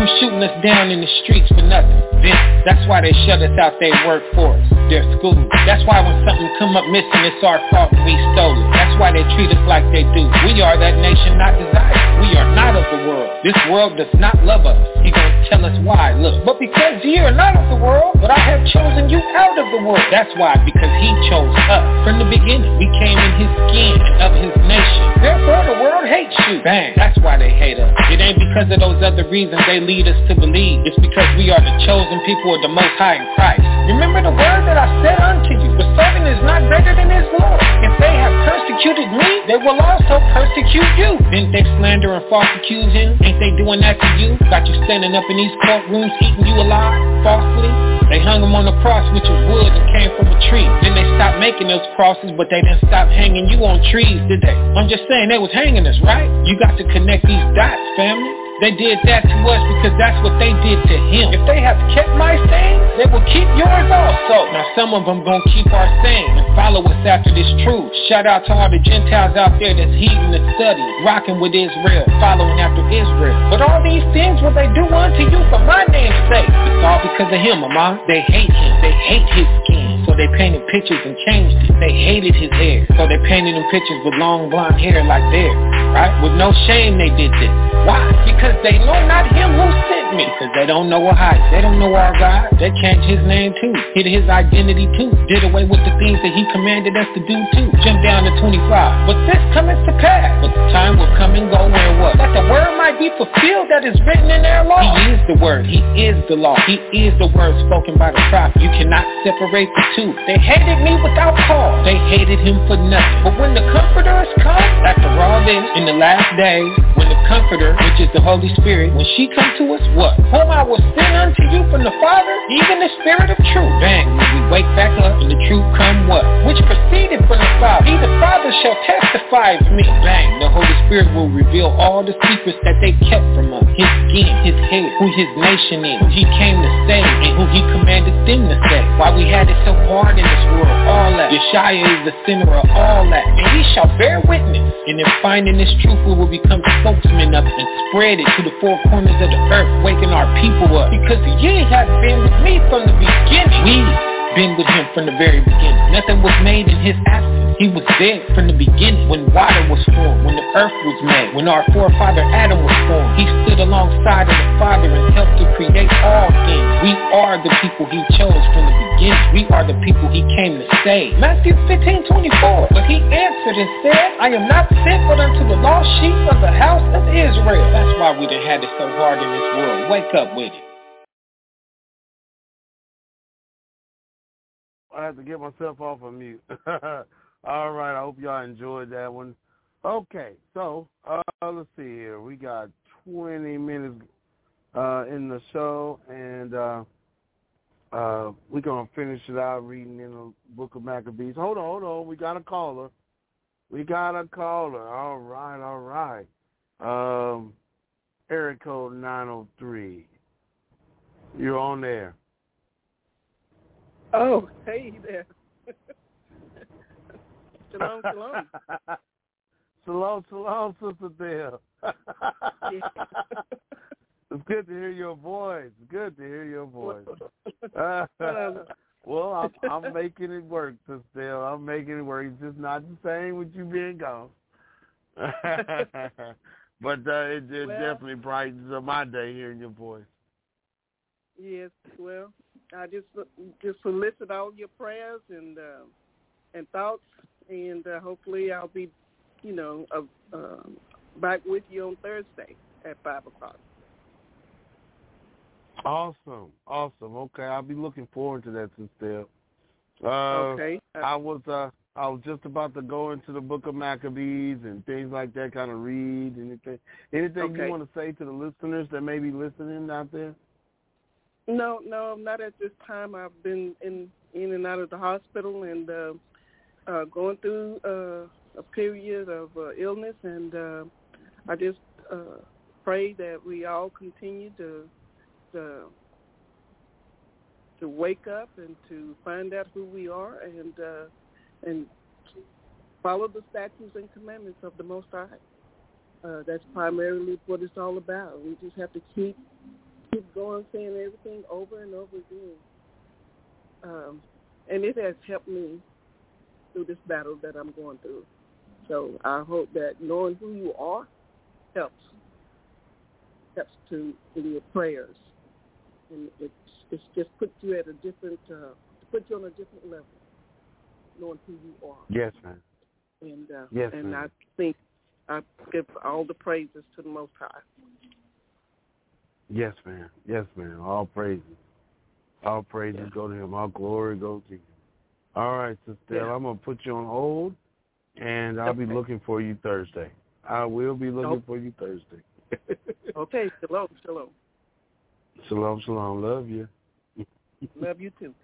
Who's shooting us down in the streets for nothing? Then, that's why they shut us out their workforce, their schools. That's why when something come up missing, it's our fault and we stole it. That's why they treat us like they do. We are that nation not desired. We are not of the world. This world does not love us. He gonna tell us why. Look, but because ye are not of the world, but I have chosen you out of the world. That's why, because he chose us. From the beginning, we came in his skin and of his nation. Therefore, the world hates you. Bang. That's why they hate us. It ain't because of those other reasons they lead us to believe. It's because we are the chosen people of the Most High in Christ. Remember the word that I said unto you. The servant is not greater than his Lord. If they have persecuted me, they will also persecute you. Didn't they slander and false accuse him? Ain't they doing that to you? Got you standing up in these courtrooms eating you alive falsely? They hung him on the cross, which was wood and came from a tree. Then they stopped making those crosses, but they didn't stop hanging you on trees, did they? I'm just saying they was hanging us, right? You got to connect these dots, family. They did that to us because that's what they did to him. If they have kept my saying, they will keep yours also. Now some of them gonna keep our saying and follow us after this truth. Shout out to all the Gentiles out there that's heeding the study, rocking with Israel, following after Israel. But all these things will they do unto you for my name's sake. It's all because of him, mama. They hate him. They hate his skin. So they painted pictures and changed it. They hated his hair. So they painted him pictures with long blonde hair like theirs. Right? With no shame they did this. Why? Because they know not him who sent me. Because they don't know our height. They don't know our God. They changed his name too. Hid his identity too. Did away with the things that he commanded us to do too. Jump down to twenty-five. But this cometh to pass. But the time will come and go when what? That the word might be fulfilled that is written in their law. He is the word. He is the law. He is the word spoken by the prophet. You cannot separate the two. They hated me without cause. They hated him for nothing. But when the Comforter is come, after all this, in the last days, when the Comforter, which is the Holy Spirit, when she come to us, what? Whom I will send unto you from the Father, even the Spirit of truth. Bang, when we wake back up, and the truth come what? Which proceeded from the Father. He, the Father, shall testify of me. Bang, the Holy Spirit will reveal all the secrets that they kept from us. His skin, his hair, who his nation is, who he came to save, and who he commanded them to save. Why we had it so hard in this world, all that. Yeshua is the center of all that, and he shall bear witness. And in finding this truth, we will become spokesmen of it and spread it to the four corners of the earth, waking our people up. Because ye have been with me from the beginning. We've been with him from the very beginning. Nothing was made in his absence. He was there from the beginning, when water was formed, when the earth was made, when our forefather Adam was formed. He stood alongside of the Father and helped to create all things. We are the people he chose from the beginning. We are the people he came to save. Matthew fifteen twenty-four. But he answered and said, I am not sent but unto the lost sheep of the house of Israel. That's why we done had it so hard in this world. Wake up with it. I had to get myself off of mute. All right, I hope y'all enjoyed that one. Okay, so uh, let's see here. We got twenty minutes uh, in the show, and uh, uh, we're going to finish it out reading in the book of Maccabees. Hold on, hold on. We got a caller. We got a caller. All right, all right. Um, area code nine oh three. You're on there. Oh, hey there. Shalom, shalom. Shalom, shalom, Sister Dale. Yeah. It's good to hear your voice. It's good to hear your voice. Uh, well, I'm, I'm making it work, Sister Dale. I'm making it work. It's just not the same with you being gone. But uh, it, it well, definitely brightens up my day hearing your voice. Yes, well, I just just solicit all your prayers and uh, and thoughts, and uh, hopefully I'll be, you know, uh, uh, back with you on Thursday at five o'clock. Awesome, awesome. Okay, I'll be looking forward to that, Sister. Uh, okay. Uh, I was uh, I was just about to go into the Book of Maccabees and things like that, kind of read anything. Anything okay. you want to say to the listeners that may be listening out there? No, no, not at this time. I've been in in and out of the hospital and uh, uh, going through uh, a period of uh, illness, and uh, I just uh, pray that we all continue to, to to wake up and to find out who we are and uh, and follow the statutes and commandments of the Most High. Uh, that's primarily what it's all about. We just have to keep keep going, saying everything over and over again. Um, and it has helped me through this battle that I'm going through. So I hope that knowing who you are helps, helps to in your prayers. And it's, it's just puts you at a different, uh, put you on a different level, knowing who you are. Yes, ma'am. And uh, yes, and ma'am. I think I give all the praises to the Most High. Yes, ma'am. Yes, ma'am. All praises. All praises yeah. go to him. All glory goes to him. All right, Sister yeah. I'm going to put you on hold, and I'll okay. be looking for you Thursday. I will be looking nope. for you Thursday. Okay. Shalom, shalom. Shalom, shalom. Love you. Love you, too.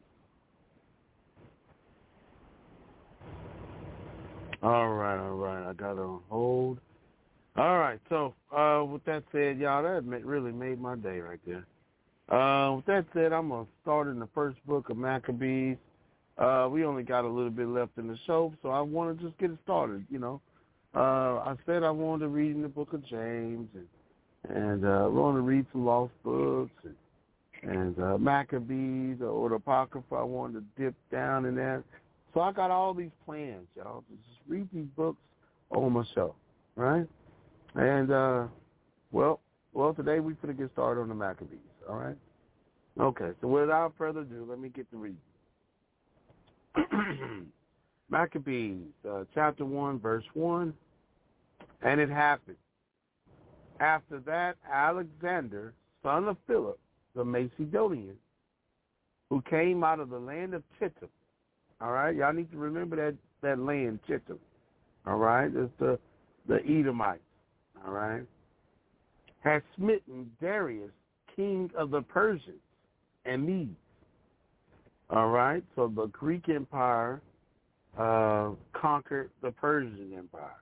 All right, all right. I got it on hold. All right, so uh, with that said, y'all, that really made my day right there. Uh, with that said, I'm going to start in the first book of Maccabees. Uh, we only got a little bit left in the show, so I want to just get it started, you know. Uh, I said I wanted to read in the book of James, and, and uh, I wanted to read some lost books, and, and uh, Maccabees or the Apocrypha. I wanted to dip down in that. So I got all these plans, y'all, to just read these books on my show, right? And, uh, well, well, today we're going to get started on the Maccabees, all right? Okay, so without further ado, let me get to reading. Maccabees, uh, chapter one, verse one. And it happened. After that, Alexander, son of Philip, the Macedonian, who came out of the land of Chittim. All right, y'all need to remember that, that land, Chittim. All right, it's the, the Edomites. All right, had smitten Darius, king of the Persians and Medes. All right, so the Greek Empire uh, conquered the Persian Empire.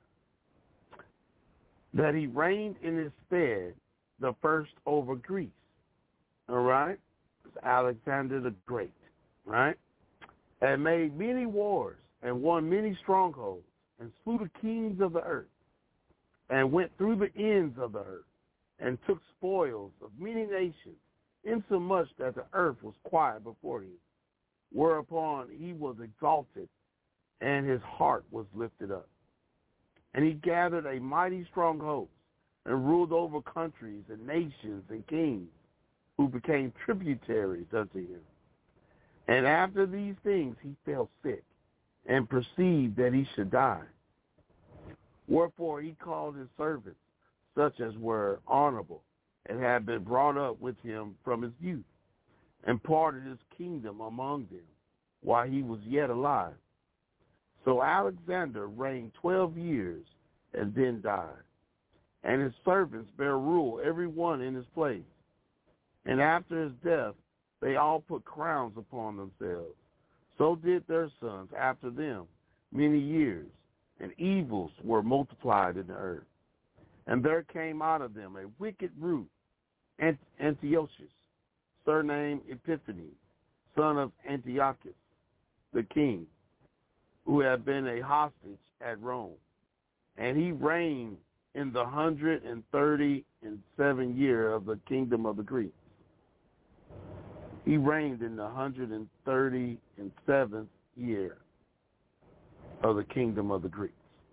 That he reigned in his stead, the first over Greece. All right, it's Alexander the Great. Right, and made many wars and won many strongholds and slew the kings of the earth and went through the ends of the earth and took spoils of many nations, insomuch that the earth was quiet before him. Whereupon he was exalted, and his heart was lifted up. And he gathered a mighty strong host, and ruled over countries and nations and kings, who became tributaries unto him. And after these things he fell sick, and perceived that he should die. Wherefore he called his servants, such as were honorable, and had been brought up with him from his youth, and parted his kingdom among them, while he was yet alive. So Alexander reigned twelve years, and then died. And his servants bare rule, every one in his place. And after his death, they all put crowns upon themselves. So did their sons after them many years, and evils were multiplied in the earth. And there came out of them a wicked root, Antiochus, surnamed Epiphanes, son of Antiochus, the king, who had been a hostage at Rome. And he reigned in the hundred and thirty and seven year of the kingdom of the Greeks. He reigned in the hundred and thirty and seventh year of the kingdom of the Greeks.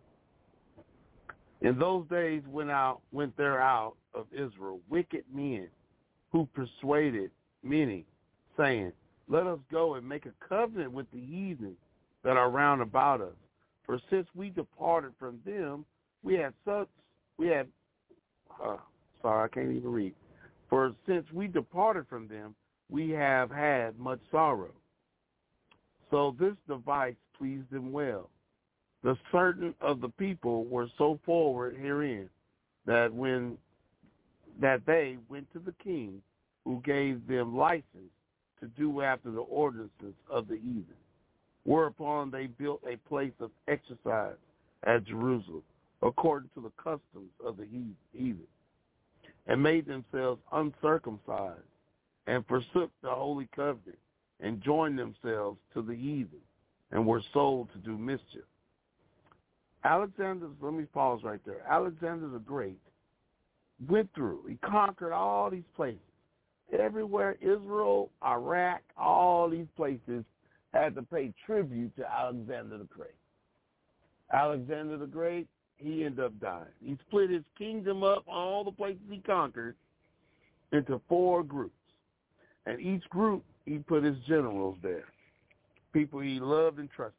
In those days went out went there out of Israel wicked men, who persuaded many, saying, Let us go and make a covenant with the heathen that are round about us. For since we departed from them, we had such we had uh, sorry, I can't even read. For since we departed from them, we have had much sorrow. So this device pleased them well. The certain of the people were so forward herein that when that they went to the king, who gave them license to do after the ordinances of the heathen. Whereupon they built a place of exercise at Jerusalem, according to the customs of the heathen, and made themselves uncircumcised, and forsook the holy covenant, and joined themselves to the heathen, and were sold to do mischief. Alexander, let me pause right there. Alexander the Great went through, he conquered all these places, everywhere, Israel, Iraq, all these places had to pay tribute to Alexander the Great. Alexander the Great, he ended up dying. He split his kingdom up, all the places he conquered, into four groups. And each group, he put his generals there, people he loved and trusted.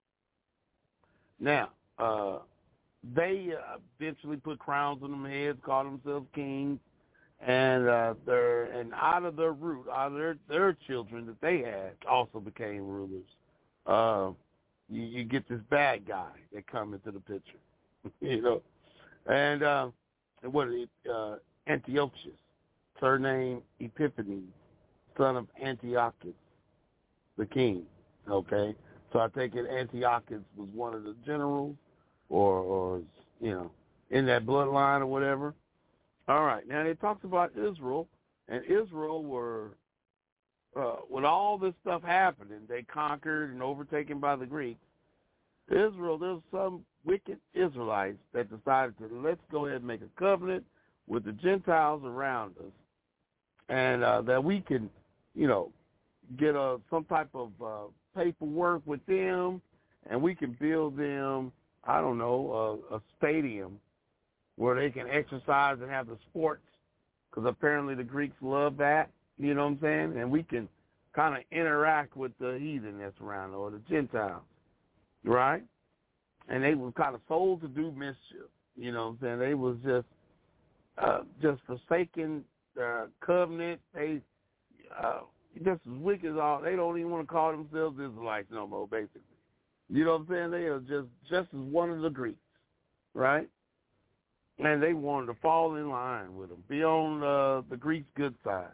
Now, uh, they uh, eventually put crowns on their heads, called themselves kings, and uh, their and out of their root, out of their, their children that they had, also became rulers. Uh, you, you get this bad guy that come into the picture, you know, and uh, what is it? Uh, Antiochus, surname Epiphanes, son of Antiochus, the king. Okay, so I take it Antiochus was one of the generals, or, or you know, in that bloodline or whatever. All right, now it talks about Israel, and Israel were, uh, when all this stuff happening, they conquered and overtaken by the Greeks. Israel, there's some wicked Israelites that decided to let's go ahead and make a covenant with the Gentiles around us, and uh, that we can, you know, get a some type of uh, paperwork with them, and we can build them, I don't know, a, a stadium where they can exercise and have the sports, because apparently the Greeks love that, you know what I'm saying? And we can kind of interact with the heathen that's around, or the Gentiles, right? And they were kind of sold to do mischief, you know what I'm saying? They was just uh, just forsaking their covenant. They uh, just as wicked as all. They don't even want to call themselves Israelites no more, basically. You know what I'm saying? They are just, just as one of the Greeks, right? And they wanted to fall in line with them, be on uh, the Greeks' good side.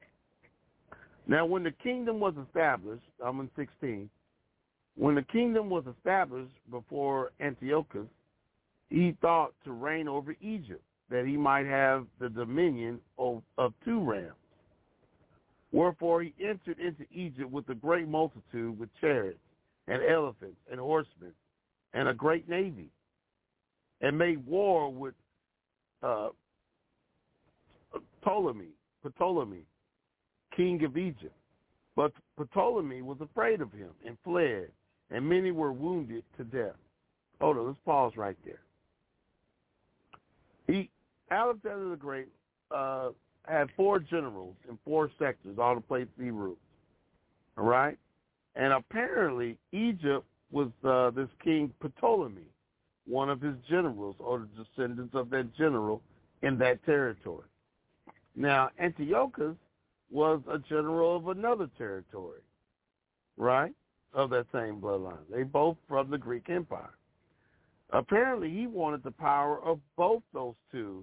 Now, when the kingdom was established, I'm in sixteen, when the kingdom was established before Antiochus, he thought to reign over Egypt, that he might have the dominion of, of two realms. Wherefore he entered into Egypt with a great multitude, with chariots and elephants and horsemen, and a great navy, and made war with uh, Ptolemy, Ptolemy, king of Egypt. But Ptolemy was afraid of him and fled, and many were wounded to death. Hold on, let's pause right there. He, Alexander the Great, uh, had four generals in four sectors, all the places he ruled. All right? And apparently Egypt was uh, this king Ptolemy, one of his generals, or the descendants of that general in that territory. Now, Antiochus was a general of another territory, right, of that same bloodline. They both from the Greek Empire. Apparently, he wanted the power of both those two,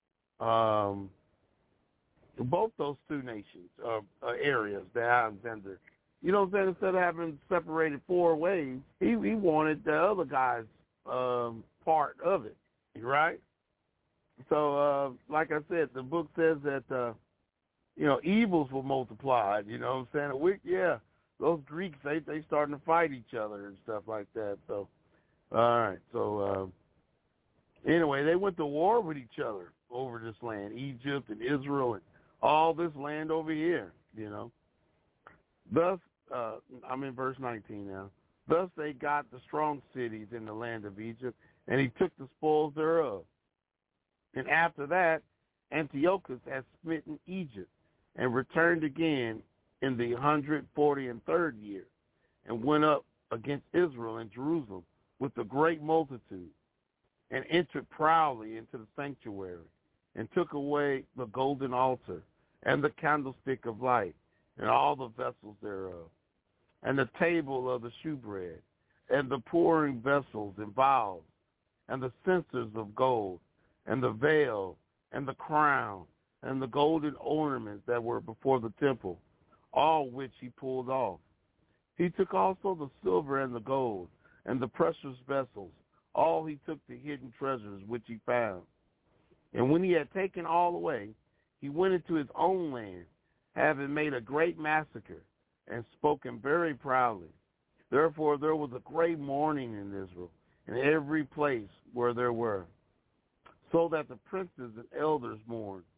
um, both those two nations, uh, uh, areas that Alexander, you know what I'm saying, instead of having separated four ways, he, he wanted the other guy's um, part of it, right? So, uh, like I said, the book says that, uh, you know, evils were multiplied, you know what I'm saying? We, yeah, those Greeks, they, they starting to fight each other and stuff like that. So, all right. So, uh, anyway, they went to war with each other over this land, Egypt and Israel and all this land over here, you know. Thus, uh, I'm in verse nineteen now. Thus they got the strong cities in the land of Egypt, and he took the spoils thereof. And after that, Antiochus had smitten Egypt, and returned again in the hundred forty and third year, and went up against Israel and Jerusalem with a great multitude, and entered proudly into the sanctuary, and took away the golden altar, and the candlestick of light, and all the vessels thereof, and the table of the shewbread, and the pouring vessels and vials, and the censers of gold, and the veil, and the crown, and the golden ornaments that were before the temple, all which he pulled off. He took also the silver and the gold, and the precious vessels, all he took the hidden treasures which he found. And when he had taken all away, he went into his own land, having made a great massacre, and spoken very proudly. Therefore there was a great mourning in Israel, in every place where there were, so that the princes and elders mourned.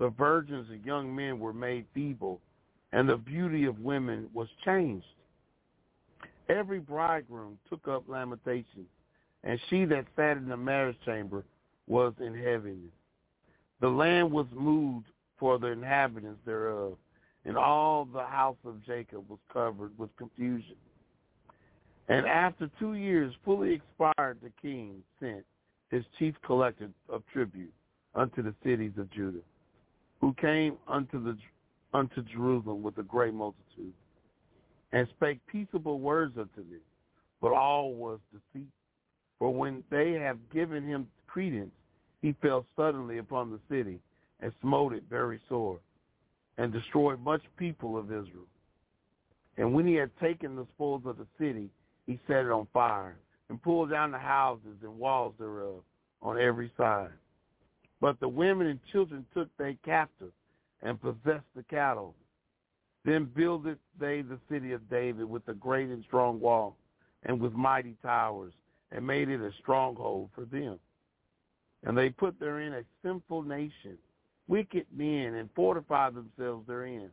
the virgins and young men were made feeble, and the beauty of women was changed. Every bridegroom took up lamentation, and she that sat in the marriage chamber was in heaviness. The land was moved for the inhabitants thereof, and all the house of Jacob was covered with confusion. And after two years fully expired, the king sent his chief collector of tribute unto the cities of Judah, who came unto the unto Jerusalem with a great multitude, and spake peaceable words unto them, but all was deceit. For when they have given him credence, he fell suddenly upon the city, and smote it very sore, and destroyed much people of Israel. And when he had taken the spoils of the city, he set it on fire, and pulled down the houses and walls thereof on every side. But the women and children took they captive, and possessed the cattle. Then builded they the city of David with a great and strong wall, and with mighty towers, and made it a stronghold for them. And they put therein a sinful nation, wicked men, and fortified themselves therein.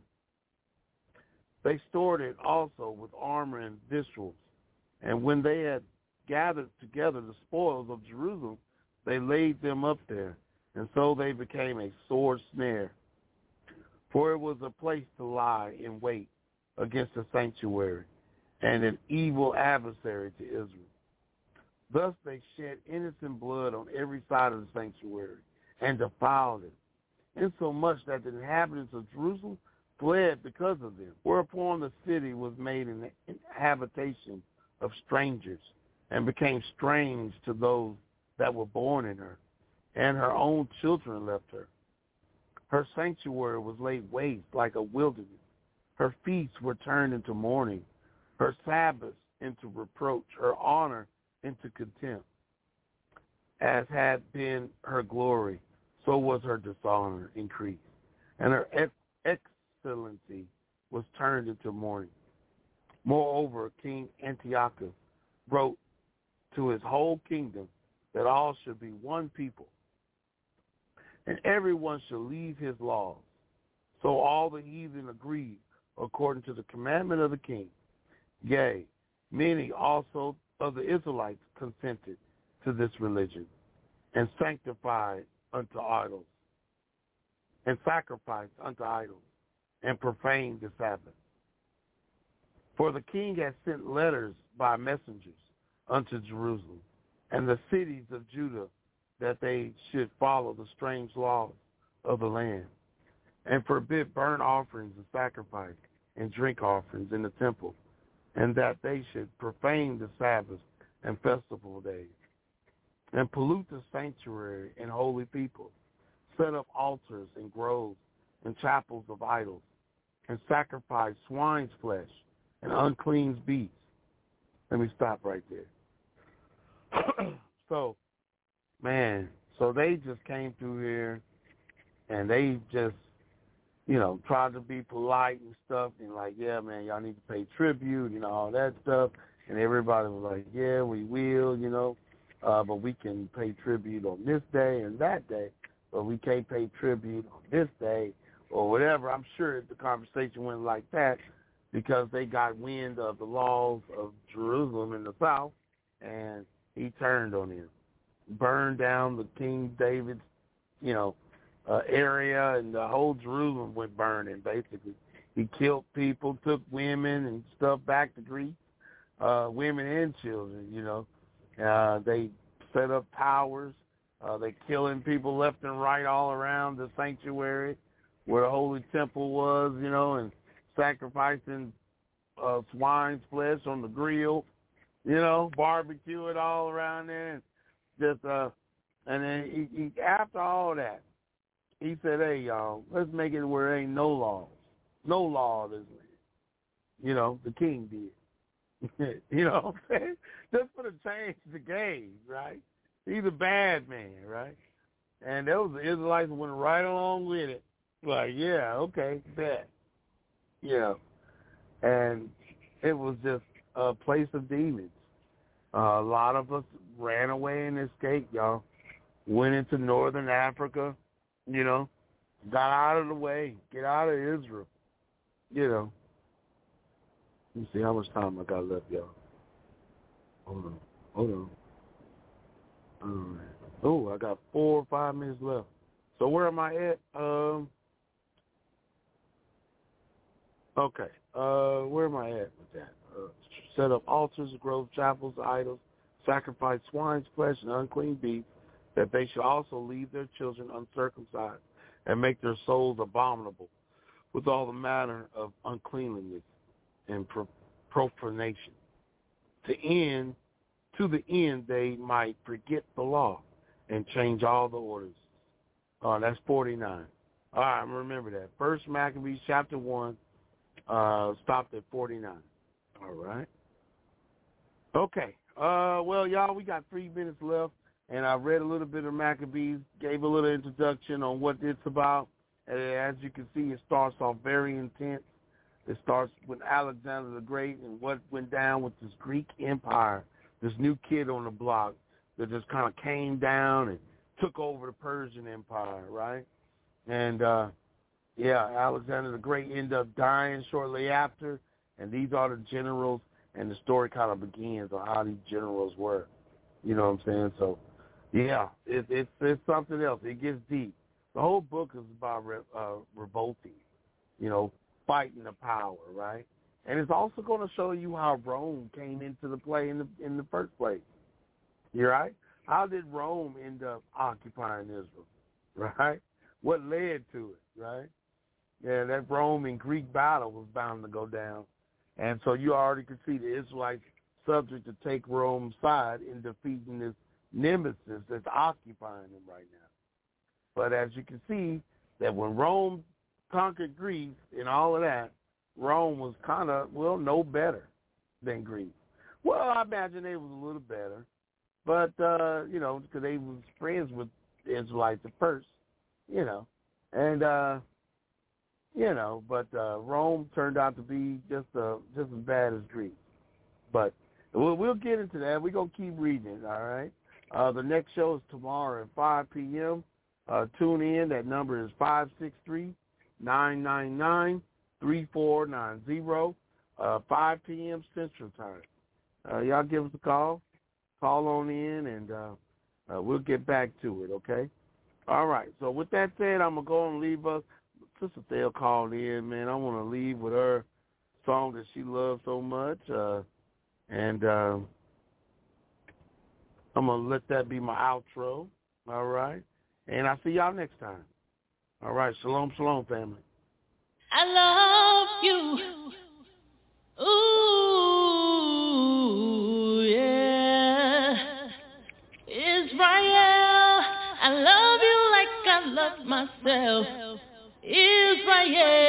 They stored it also with armor and victuals. And when they had gathered together the spoils of Jerusalem, they laid them up there, and so they became a sore snare. For it was a place to lie in wait against the sanctuary, and an evil adversary to Israel. Thus they shed innocent blood on every side of the sanctuary, and defiled it, insomuch that the inhabitants of Jerusalem fled because of them. Whereupon the city was made an habitation of strangers, and became strange to those that were born in her, and her own children left her. Her sanctuary was laid waste like a wilderness. Her feasts were turned into mourning, her Sabbaths into reproach, her honor into contempt. As had been her glory, so was her dishonor increased, and her ex- excellency was turned into mourning. Moreover, King Antiochus wrote to his whole kingdom that all should be one people, and everyone shall leave his laws. So all the heathen agreed according to the commandment of the king. Yea, many also of the Israelites consented to this religion, and sanctified unto idols, and sacrificed unto idols, and profaned the Sabbath. For the king had sent letters by messengers unto Jerusalem and the cities of Judah, that they should follow the strange laws of the land, and forbid burnt offerings and sacrifice and drink offerings in the temple, and that they should profane the Sabbath and festival days, and pollute the sanctuary and holy people, set up altars and groves and chapels of idols, and sacrifice swine's flesh and unclean beasts. Let me stop right there. so, man, so they just came through here, and they just, you know, tried to be polite and stuff, and like, yeah, man, y'all need to pay tribute, you know, all that stuff. And everybody was like, yeah, we will, you know, uh, but we can pay tribute on this day and that day, but we can't pay tribute on this day or whatever. I'm sure the conversation went like that because they got wind of the laws of Jerusalem in the south, and he turned on him, burned down the King David's, you know, uh, area, and the whole Jerusalem went burning, basically. He killed people, took women and stuff back to Greece, uh, women and children, you know. Uh, they set up towers. Uh, they killing people left and right all around the sanctuary where the holy temple was, you know, and sacrificing uh, swine's flesh on the grill, you know, barbecue it all around there. And just, uh, and then he, he, after all that, he said, hey, y'all, let's make it where there ain't no laws. No law of this land. You know, the king did. You know what I'm saying? Just for to change the game, right? He's a bad man, right? And those Israelites went right along with it. Like, yeah, okay, bet. You know, and it was just a place of demons. Uh, a lot of us ran away and escaped, y'all. Went into northern Africa, you know, got out of the way. Get out of Israel. You know. Let me see how much time I got left, y'all. Hold on. Hold on. All right. Oh, I got four or five minutes left. So where am I at? Um. Okay. Uh, where am I at with that? Uh, set up altars, grove chapels, idols, sacrifice swine's flesh and unclean beef, that they should also leave their children uncircumcised and make their souls abominable with all the manner of uncleanliness and pro- profanation, to end, to the end they might forget the law and change all the orders. Oh, that's forty-nine. All right, remember that. First Maccabees chapter one, uh, stopped at forty-nine. All right. Okay. Uh, well, y'all, we got three minutes left, and I read a little bit of Maccabees, gave a little introduction on what it's about. And as you can see, it starts off very intense. It starts with Alexander the Great and what went down with this Greek empire, this new kid on the block that just kind of came down and took over the Persian Empire, right? And, uh, yeah, Alexander the Great ended up dying shortly after, and these are the generals, and the story kind of begins on how these generals were. You know what I'm saying? So, yeah, it, it's it's something else. It gets deep. The whole book is about re, uh, revolting, you know, fighting the power, right? And it's also going to show you how Rome came into the play in the in the first place. You right? How did Rome end up occupying Israel, right? What led to it, right? Yeah, that Rome and Greek battle was bound to go down. And so you already could see the Israelites subject to take Rome's side in defeating this nemesis that's occupying them right now. But as you can see, that when Rome conquered Greece and all of that, Rome was kind of, well, no better than Greece. Well, I imagine they was a little better. But, uh, you know, because they was friends with the Israelites at first, you know. And, uh, you know, but uh, Rome turned out to be just uh, just as bad as Greece. But we'll, we'll get into that. We're going to keep reading it, all right? Uh, the next show is tomorrow at five p.m. Uh, tune in. That number is five six three, nine nine nine, three four nine zero, uh, five p.m. Central Time. Uh, y'all give us a call. Call on in, and uh, uh, we'll get back to it, okay? All right. So with that said, I'm going to go and leave us. Sister Thale called in, man. I want to leave with her song that she loves so much. Uh, and uh, I'm going to let that be my outro, all right? And I'll see y'all next time. All right. Shalom, shalom, family. I love you. Ooh, yeah. Israel, I love you like I love myself. Israel.